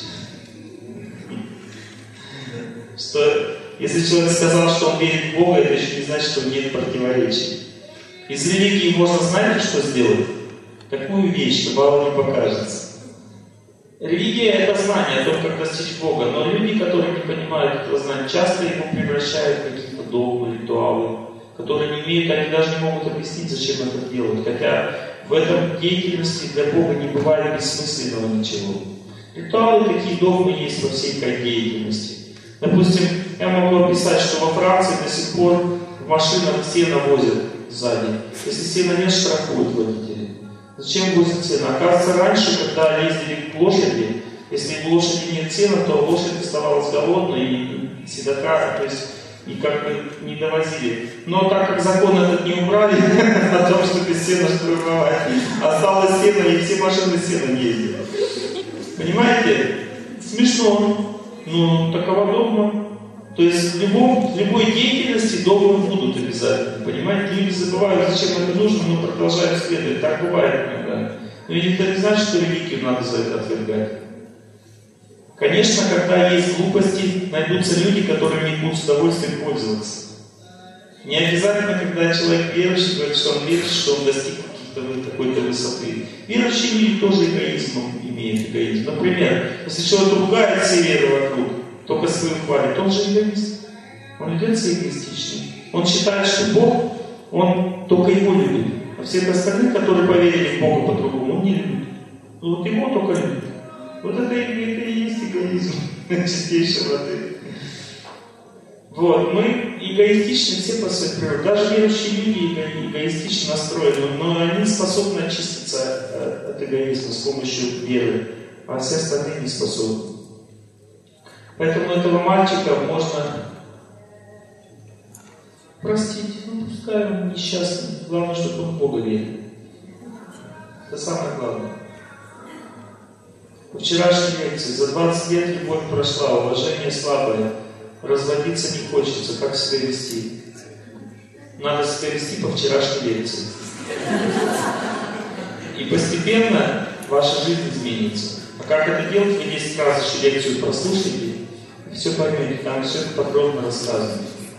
что если человек сказал, что он верит в Бога, это еще не значит, что нет противоречий. Из религии можно, знаете, что сделать? Такую вещь, что вам не покажется. Религия — это знание о том, как достичь Бога, но люди, которые не понимают этого знания, часто его превращают в какие-то догмы, ритуалы, которые не имеют, они даже не могут объяснить, зачем это делать. Хотя в этом деятельности для Бога не бывает бессмысленного ничего. Ритуалы, такие догмы есть во всей этой деятельности. Допустим, я могу описать, что во Франции до сих пор в машинах сено возят сзади. Если сено нет, штрафуют водители. Зачем возят сено? Оказывается, раньше, когда ездили к лошади, если у лошади нет сена, то лошадь оставалась голодной и седока, то есть и как бы не довозили. Но так как закон этот не убрали о том, что без сена штрафовать, осталось сено, и все машины с сеном ездили. Понимаете? Смешно. Ну, такова догма. То есть в, любом, в любой деятельности догмы будут обязательно. Понимаете? Люди забывают, зачем это нужно, но продолжают следовать. Так бывает иногда. Но это не значит, что религию надо за это отвергать. Конечно, когда есть глупости, найдутся люди, которые не будут с удовольствием пользоваться. Не обязательно, когда человек верующий, говорит, что он верит, что он достиг каких-то какой-то высоты. Верующие люди тоже эгоизмом имеют эгоизм. Например, если человек ругает все веры вокруг, только свою хвалит, он же эгоист. Он ведет себя эгоистично. Он считает, что Бог, он только его любит. А всех остальных, которые поверили в Бога по-другому, он не любит. Ну вот его только любит. Вот это, это и есть эгоизм чистейшей воды. Вот, мы эгоистичны все по своей природе. Даже верующие люди эгоистично настроены, но они способны очиститься от эгоизма с помощью веры, а все остальные не способны. Поэтому этого мальчика можно простить. Ну, пускай он несчастный. Главное, чтобы он в Бога верил. Это самое главное. По вчерашней лекции. За двадцать лет любовь прошла, уважение слабое. Разводиться не хочется. Как себя вести? Надо себя вести по вчерашней лекции. И постепенно ваша жизнь изменится. А как это делать? Вы десять раз еще лекцию прослушайте, и все поймете. Там все это подробно рассказано.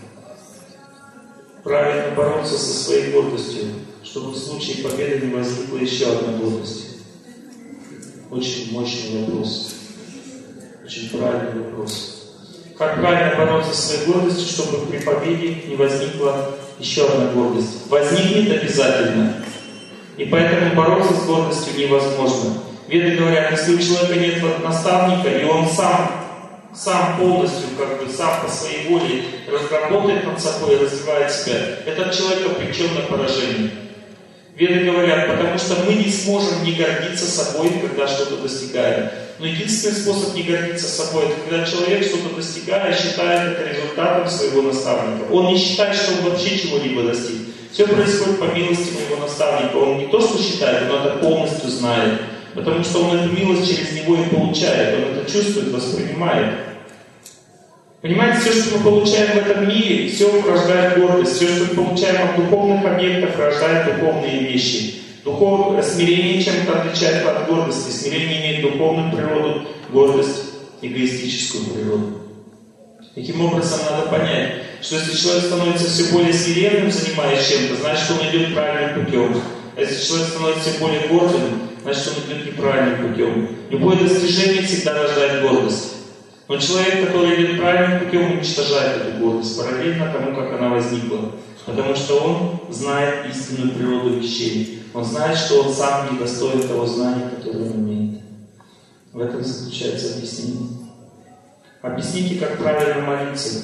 Правильно бороться со своей гордостью, чтобы в случае победы не возникла еще одна гордость. Очень мощный вопрос. Очень правильный вопрос. Как правильно бороться со своей гордостью, чтобы при победе не возникла еще одна гордость? Возникнет обязательно. И поэтому бороться с гордостью невозможно. Веды говорят, если у человека нет наставника, и он сам, сам полностью, как бы сам по своей воле разработает над собой, развивает себя, этот человек обречен на поражение. Веды говорят, потому что мы не сможем не гордиться собой, когда что-то достигаем. Но единственный способ не гордиться собой, это когда человек что-то достигает, считает это результатом своего наставника. Он не считает, что он вообще чего-либо достиг. Все происходит по милости моего наставника. Он не то, что считает, он это полностью знает. Потому что он эту милость через него и получает. Он это чувствует, воспринимает. Понимаете, все, что мы получаем в этом мире, все рождает гордость. Все, что мы получаем от духовных объектов, рождает духовные вещи. Духовное смирение чем-то отличается от гордости. Смирение имеет духовную природу, гордость эгоистическую природу. Таким образом, надо понять, что если человек становится все более смиренным, занимаясь чем-то, значит, он идет правильным путем. А если человек становится все более гордым, значит, он идет неправильным путем. Любое достижение всегда рождает гордость. Но человек, который идет правильным путем, уничтожает эту гордость параллельно тому, как она возникла. Потому что он знает истинную природу вещей. Он знает, что он сам не достоин того знания, которое он имеет. В этом заключается объяснение. Объясните, как правильно молиться.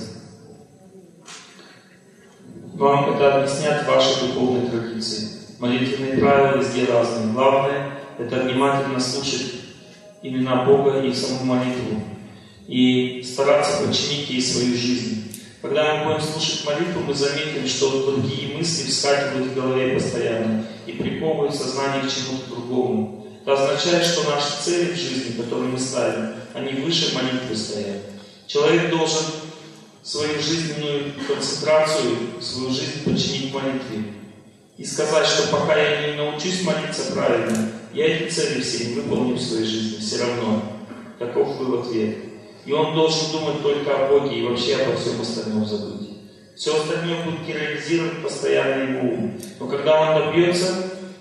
Вам это объяснят ваши духовные традиции. Молитвенные правила везде разные. Главное — это внимательно слушать имена Бога и саму молитву. И стараться подчинить ей свою жизнь. Когда мы будем слушать молитву, мы заметим, что другие мысли вскакивают в голове постоянно и приковывают сознание к чему-то другому. Это означает, что наши цели в жизни, которые мы ставим, они выше молитвы стоят. Человек должен свою жизненную концентрацию, свою жизнь подчинить молитве. И сказать, что пока я не научусь молиться правильно, я эти цели все не выполню в своей жизни, все равно. Таков был ответ. И он должен думать только о Боге и вообще обо всем остальном забыть. Все остальное будет терроризировать постоянно его ум. Но когда он добьется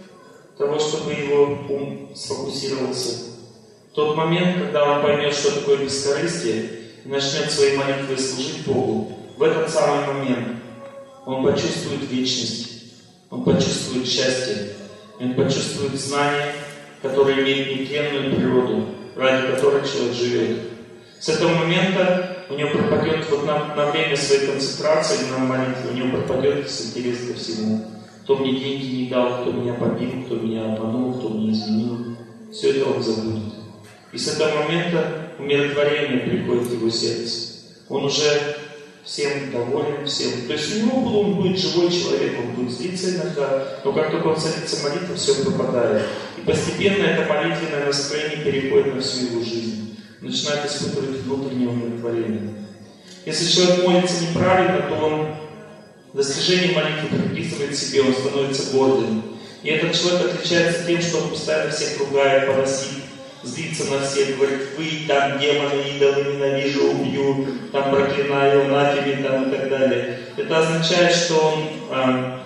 того, чтобы его ум сфокусировался, в тот момент, когда он поймет, что такое бескорыстие, и начнет своей молитвой служить Богу, в этот самый момент он почувствует вечность, он почувствует счастье, он почувствует знание, которое имеет нетленную природу, ради которой человек живет. С этого момента у него пропадет вот на, на время своей концентрации на молитве, у него пропадет интерес ко всему. Кто мне деньги не дал, кто меня побил, кто меня обманул, кто меня изменил. Все это он забудет. И с этого момента умиротворение приходит в его сердце. Он уже всем доволен, всем. То есть у него он будет живой человек, он будет злиться иногда, но как только он садится молитва, все пропадает. И постепенно это молитвенное настроение переходит на всю его жизнь. Начинает испытывать внутреннее умиротворение. Если человек молится неправильно, то он достижение молитвы приписывает себе, он становится гордым. И этот человек отличается тем, что он постоянно всех ругает, поносит, злится на всех, говорит: вы там демоны, идолы, ненавижу, убью, там проклинаю, анафеме, там и так далее. Это означает, что он а,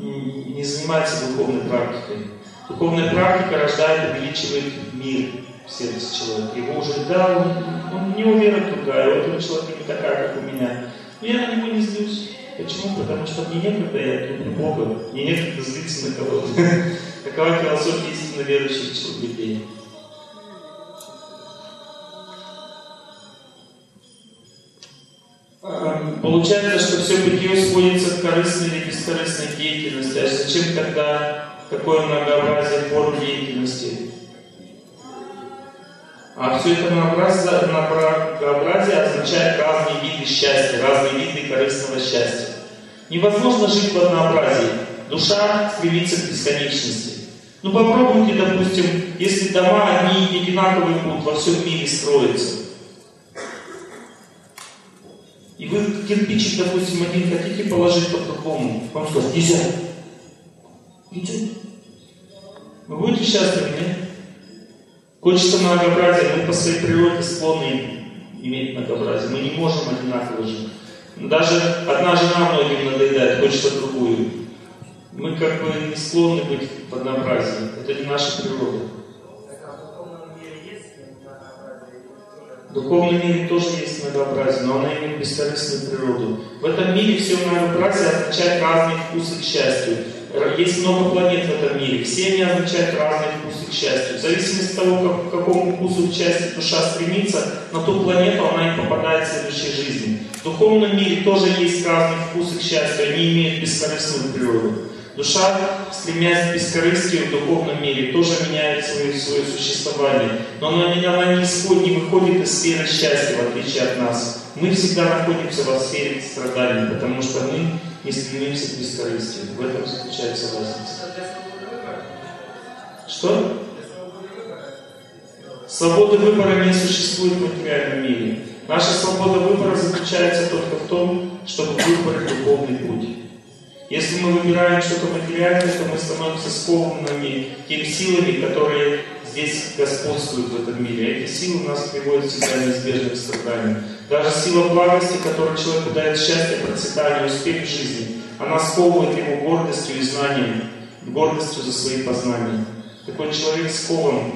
не занимается духовной практикой. Духовная практика рождает, увеличивает мир в сердце человека. Его уже, да, он, он не уверен другая, у этого человека не такая, как у меня. Но я на него не злюсь. Почему? Потому что мне некогда, я люблю Бога, мне некогда злиться на кого-то. Такова философия истинно верующих людей. Получается, что все бытие сводится к корыстной или бескорыстной деятельности. А зачем тогда такое многообразие форм деятельности? А все это многообразие, многообразие означает разные виды счастья, разные виды корыстного счастья. Невозможно жить в однообразии. Душа стремится к бесконечности. Ну попробуйте, допустим, если дома одни одинаковые будут во всем мире строиться. И вы кирпичик, допустим, один хотите положить по-другому. Вам скажут, нельзя. Нельзя. Вы будете счастливы, нет? Хочется многообразия, мы по своей природе склонны иметь многообразие. Мы не можем одинаково жить. Даже одна жена многим надоедает, хочется другую. Мы как бы не склонны быть в однообразии. Это не наша природа. В духовном мире тоже есть многообразие, но она имеет бескорыстную природу. В этом мире все многообразие означает разные вкусы к счастью. Есть много планет в этом мире, все они означают разные вкусы к счастью. В зависимости от того, как, к какому вкусу к счастью душа стремится, на ту планету она и попадает в следующей жизни. В духовном мире тоже есть разные вкусы к счастью, они имеют бескорыстную природу. Душа, стремясь к бескорыстию в духовном мире, тоже меняет свое, свое существование. Но она, она не, исходит, не выходит из сферы счастья, в отличие от нас. Мы всегда находимся во сфере страданий, потому что мы не стремимся к бескорыстию. В этом заключается разница. Что? Свободы выбора не существует в материальном мире. Наша свобода выбора заключается только в том, чтобы выбрать духовный путь. Если мы выбираем что-то материальное, то мы становимся скованными теми силами, которые здесь господствуют в этом мире. Эти силы нас приводят всегда неизбежно к страданию. Даже сила благости, которая человеку дает счастье, процветание, успех в жизни, она сковывает его гордостью и знанием, гордостью за свои познания. Такой человек скован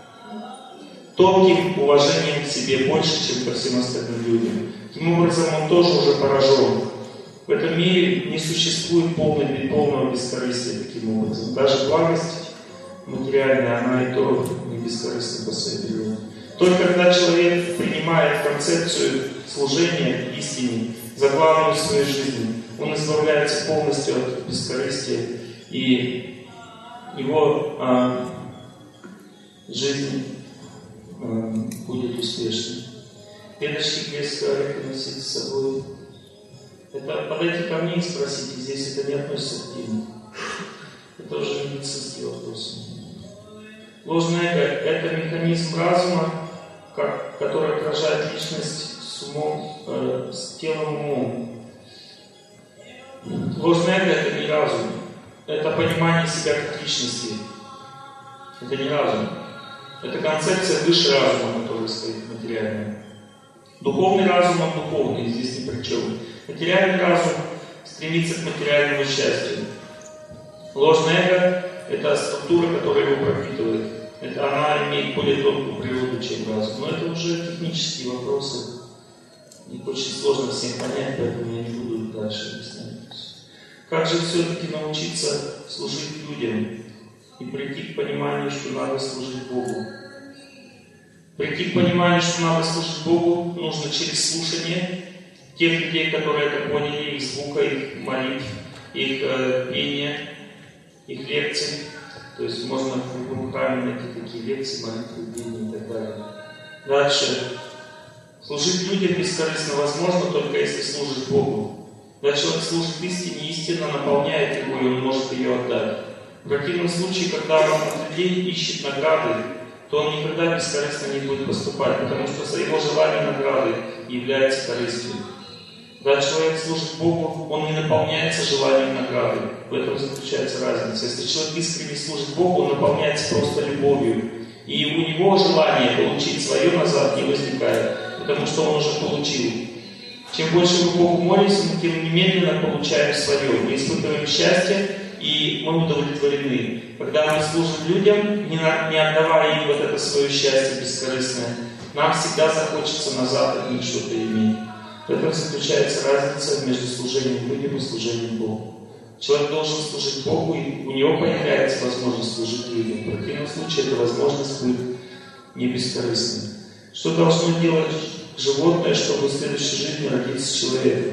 тонким уважением к себе больше, чем ко всем остальным людям. Таким образом, он тоже уже поражен. В этом мире не существует полного, полного бескорыстия таким образом. Даже благость материальная, она и то не бескорыстна по своей природе. Только когда человек принимает концепцию служения истине за главную в своей жизни, он избавляется полностью от бескорыстия, и его а, жизнь а, будет успешной. Веточки грецкого ореха носить с собой. Это подойти ко мне и спросите, здесь это не относится к теме. Это уже медицинский вопрос. Ложное эго – это механизм разума, как, который отражает личность с умом, э, с телом умом. Ложное эго – это не разум. Это понимание себя как личности. Это не разум. Это концепция выше разума, которая стоит материальная. Духовный разум, он духовный, здесь ни при чем. Материальный разум стремится к материальному счастью. Ложное эго – это структура, которая его пропитывает. Это она имеет более тонкую природу, чем разум. Но это уже технические вопросы. Их очень сложно всем понять, поэтому я не буду их дальше объяснять. Как же все-таки научиться служить людям и прийти к пониманию, что надо служить Богу? Прийти к пониманию, что надо служить Богу, нужно через слушание тех людей, которые это поняли, их звука, их молитв, их э, пения, их лекций. То есть можно в любом храме найти такие лекции, молитвы, пения и так далее. Дальше. Служить людям бескорыстно возможно, только если служишь Богу. Когда человек служит истине, истина наполняет его, и он может ее отдать. В противном случае, когда он от людей ищет награды, то он никогда бескорыстно не будет поступать, потому что его желание награды является корыстью. Когда человек служит Богу, он не наполняется желанием награды. В этом заключается разница. Если человек искренне служит Богу, он наполняется просто любовью. И у него желание получить свое назад не возникает, потому что он уже получил. Чем больше мы Богу молимся, мы тем немедленно получаем свое. Мы испытываем счастье, и мы удовлетворены. Когда мы служим людям, не, на, не отдавая им вот это свое счастье бескорыстное, нам всегда захочется назад от них что-то иметь. В этом заключается разница между служением людям и служением Богу. Человек должен служить Богу, и у него появляется возможность служить людям. В противном случае эта возможность будет не бескорыстной. Что должно делать животное, чтобы в следующей жизни родиться человеком?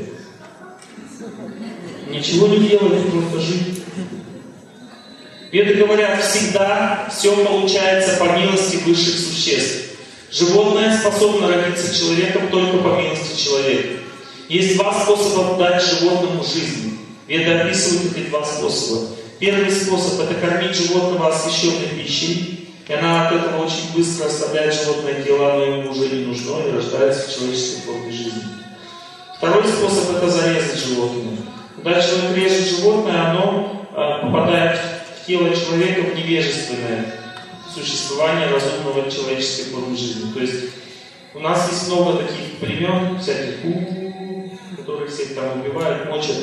Ничего не делать, просто жить. Веды говорят, всегда все получается по милости высших существ. Животное способно родиться человеком только по милости человека. Есть два способа дать животному жизнь. Веды описывают эти два способа. Первый способ – это кормить животного освященной пищей. И она от этого очень быстро оставляет животное тело, оно ему уже не нужно, и рождается в человеческой форме жизни. Второй способ – это зарезать животное. Когда человек режет животное, оно э, попадает в тело человека в невежественное существование разумного человеческой формы жизни. То есть у нас есть много таких племен, всяких у, которые всех там убивают, мочат.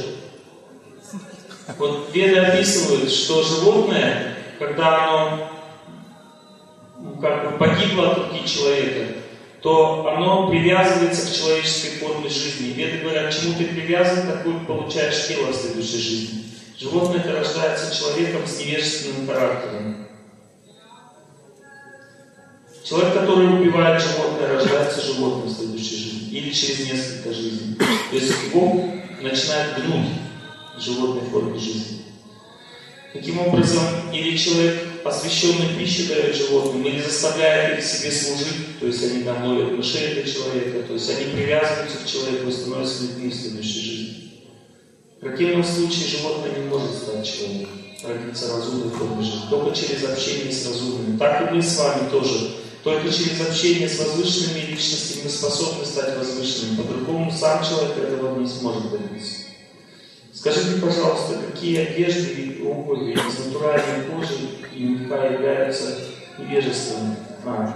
Вот Веды описывают, что животное, когда оно как бы погибло от руки человека, то оно привязывается к человеческой форме жизни. Веды говорят, чему ты привязан, такой получаешь тело в следующей жизни. Животное это рождается человеком с невежественным характером. Человек, который убивает животное, рождается животным в следующей жизни. Или через несколько жизней. То есть его начинает гнуть в животной форме жизни. Таким образом, или человек освященную пищу дает животным, или заставляет их себе служить, то есть они там ловят мышей для человека, то есть они привязываются к человеку и становятся людьми в следующей жизни. В противном случае животное не может стать человеком, родиться разумной форме жизни, только через общение с разумными. Так и мы с вами тоже. Только через общение с возвышенными личностями мы способны стать возвышенными. По-другому сам человек этого не сможет добиться. Скажите, пожалуйста, какие одежды и обуви из натуральной кожи и меха являются невежественными? А.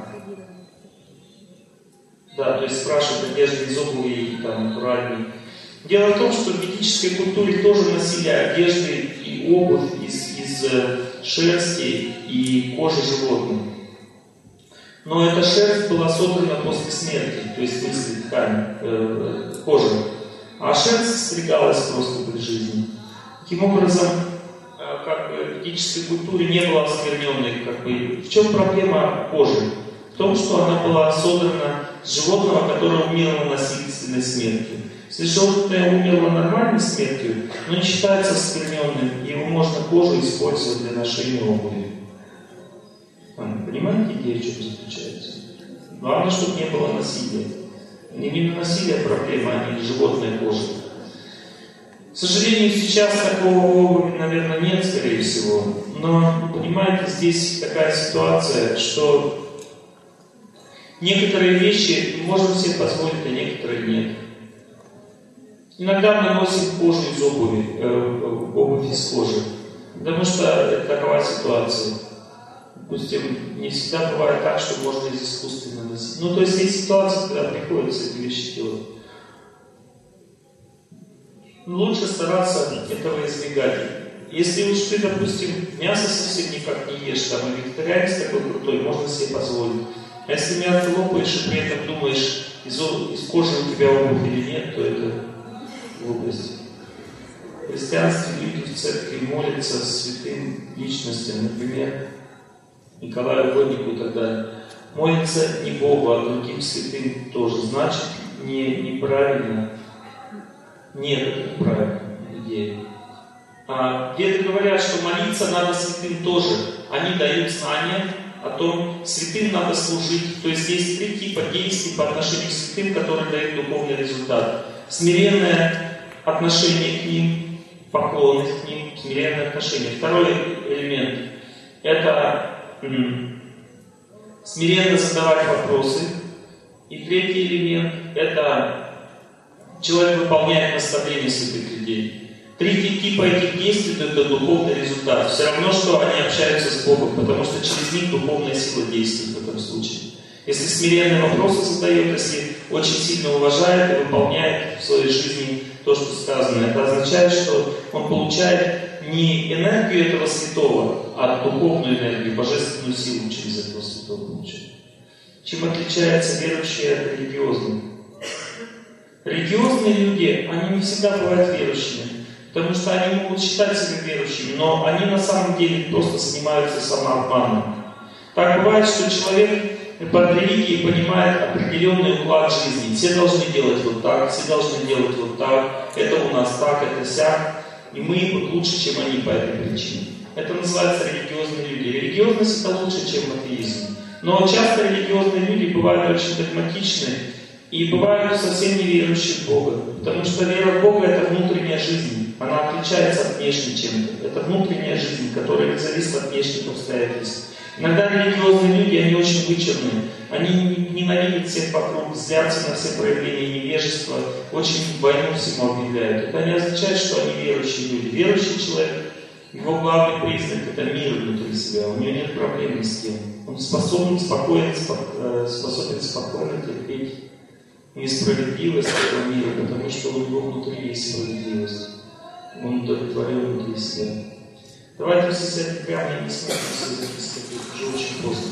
Да, то есть спрашивают одежды из обуви и там, натуральной. Дело в том, что в ведической культуре тоже носили одежды и обувь из, из шерсти и кожи животных. Но эта шерсть была содрана после смерти, то есть мысли, ткань, э, кожа. А шерсть стригалась просто при жизни. Таким образом, э, как бы в ведической культуре не было оскверненной. Как бы. В чем проблема кожи? В том, что она была содрана с животного, которое умерло насильственной смертью. Если животное умерло нормальной смертью, но не считается оскверненным, его можно кожу использовать для ношения обуви. Понимаете, идея в чем заключается? Главное, чтобы не было насилия. Не именно насилие проблема, а не животная кожа. К сожалению, сейчас такого обуви, наверное, нет, скорее всего. Но, понимаете, здесь такая ситуация, что некоторые вещи мы можем себе позволить, а некоторые нет. Иногда мы носим кожу из обуви, э, обувь из кожи. Потому что это такова ситуация. Допустим, не всегда бывает так, что можно из искусственного носить. Ну, то есть есть ситуации, когда приходится эти вещи делать. Лучше стараться этого избегать. Если уж ты, допустим, мясо совсем никак не ешь, там, и вегетарианец такой крутой, можно себе позволить. А если мясо лопаешь и при этом думаешь, из, из кожи у тебя обувь или нет, то это глупость. В христианстве люди в церкви молятся святым личностям, например, Николаю Угоднику и так далее. Молится не Богу, а другим святым тоже. Значит, не, неправильно. Нет, это неправильная идея. А, Веды говорят, что молиться надо святым тоже. Они дают знания о том, святым надо служить. То есть есть три типа действий по отношению к святым, которые дают духовный результат. Смиренное отношение к ним, поклонность к ним, смиренное отношение. Второй элемент – это смиренно задавать вопросы. И третий элемент – это человек выполняет наставления святых людей. Три типа этих действий – это духовный результат. Все равно, что они общаются с Богом, потому что через них духовная сила действует в этом случае. Если смиренные вопросы задает, если очень сильно уважает и выполняет в своей жизни то, что сказано, это означает, что он получает не энергию этого святого, а духовную энергию, божественную силу через этого святого получает. Чем отличается верующие от религиозных? Религиозные люди, они не всегда бывают верующими, потому что они могут считать себя верующими, но они на самом деле просто занимаются самообманом. Так бывает, что человек под религией понимает определенный уклад жизни. Все должны делать вот так, все должны делать вот так, это у нас так, это сяк. И мы лучше, чем они по этой причине. Это называется религиозные люди. Религиозность это лучше, чем атеизм. Но часто религиозные люди бывают очень догматичны И бывают совсем неверующие в Бога. Потому что вера в Бога — это внутренняя жизнь. Она отличается от внешней чем-то. Это внутренняя жизнь, которая не зависит от внешних обстоятельств. Иногда религиозные люди, они очень вычурные. Они ненавидят всех вокруг, злятся на все проявления невежества, очень войну всему объявляют. Это не означает, что они верующие люди. Верующий человек, его главный признак — это мир внутри себя. У него нет проблем ни с кем. Он способен спокойно, способен спокойно терпеть несправедливость этого мира, потому что у него внутри есть справедливость. Он удовлетворен внутри себя. Давайте все сядем прямо и не смотрим все записки, уже очень поздно.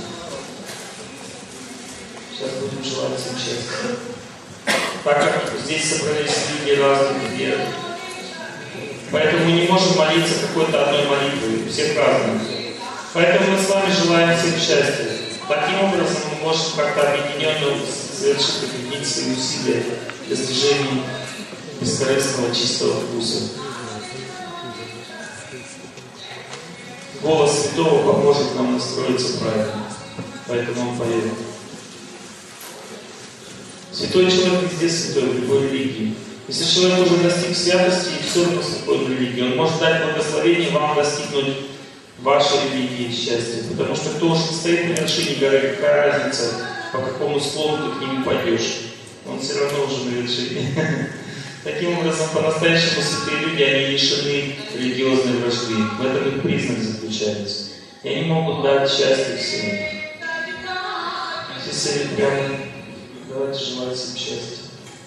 Сейчас будем желать всем счастья. Так как здесь собрались люди разных вер, поэтому мы не можем молиться какой-то одной молитвой, у всех разные. Поэтому мы с вами желаем всем счастья. Таким образом мы можем как-то объединенно совершить какие-то свои усилия для достижения бескорыстного чистого вкуса. Голос Святого поможет нам настроиться правильно, поэтому он поверит. Святой человек везде святой, в любой религии. Если человек уже достиг святости, и все равно святой в религии, он может дать благословение вам достигнуть вашей религии счастья. Потому что кто уже стоит на вершине горы, какая разница, по какому склону ты к нему пойдешь. Он все равно уже на вершине. Таким образом, по-настоящему святые люди, они лишены религиозной вражды. В этом их признак заключается. И они могут дать счастье всем. Все сели прямо. Давайте желать всем счастья.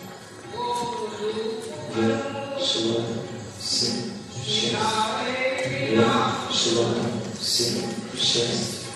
Я желаю всем счастья. Я желаю всем счастья.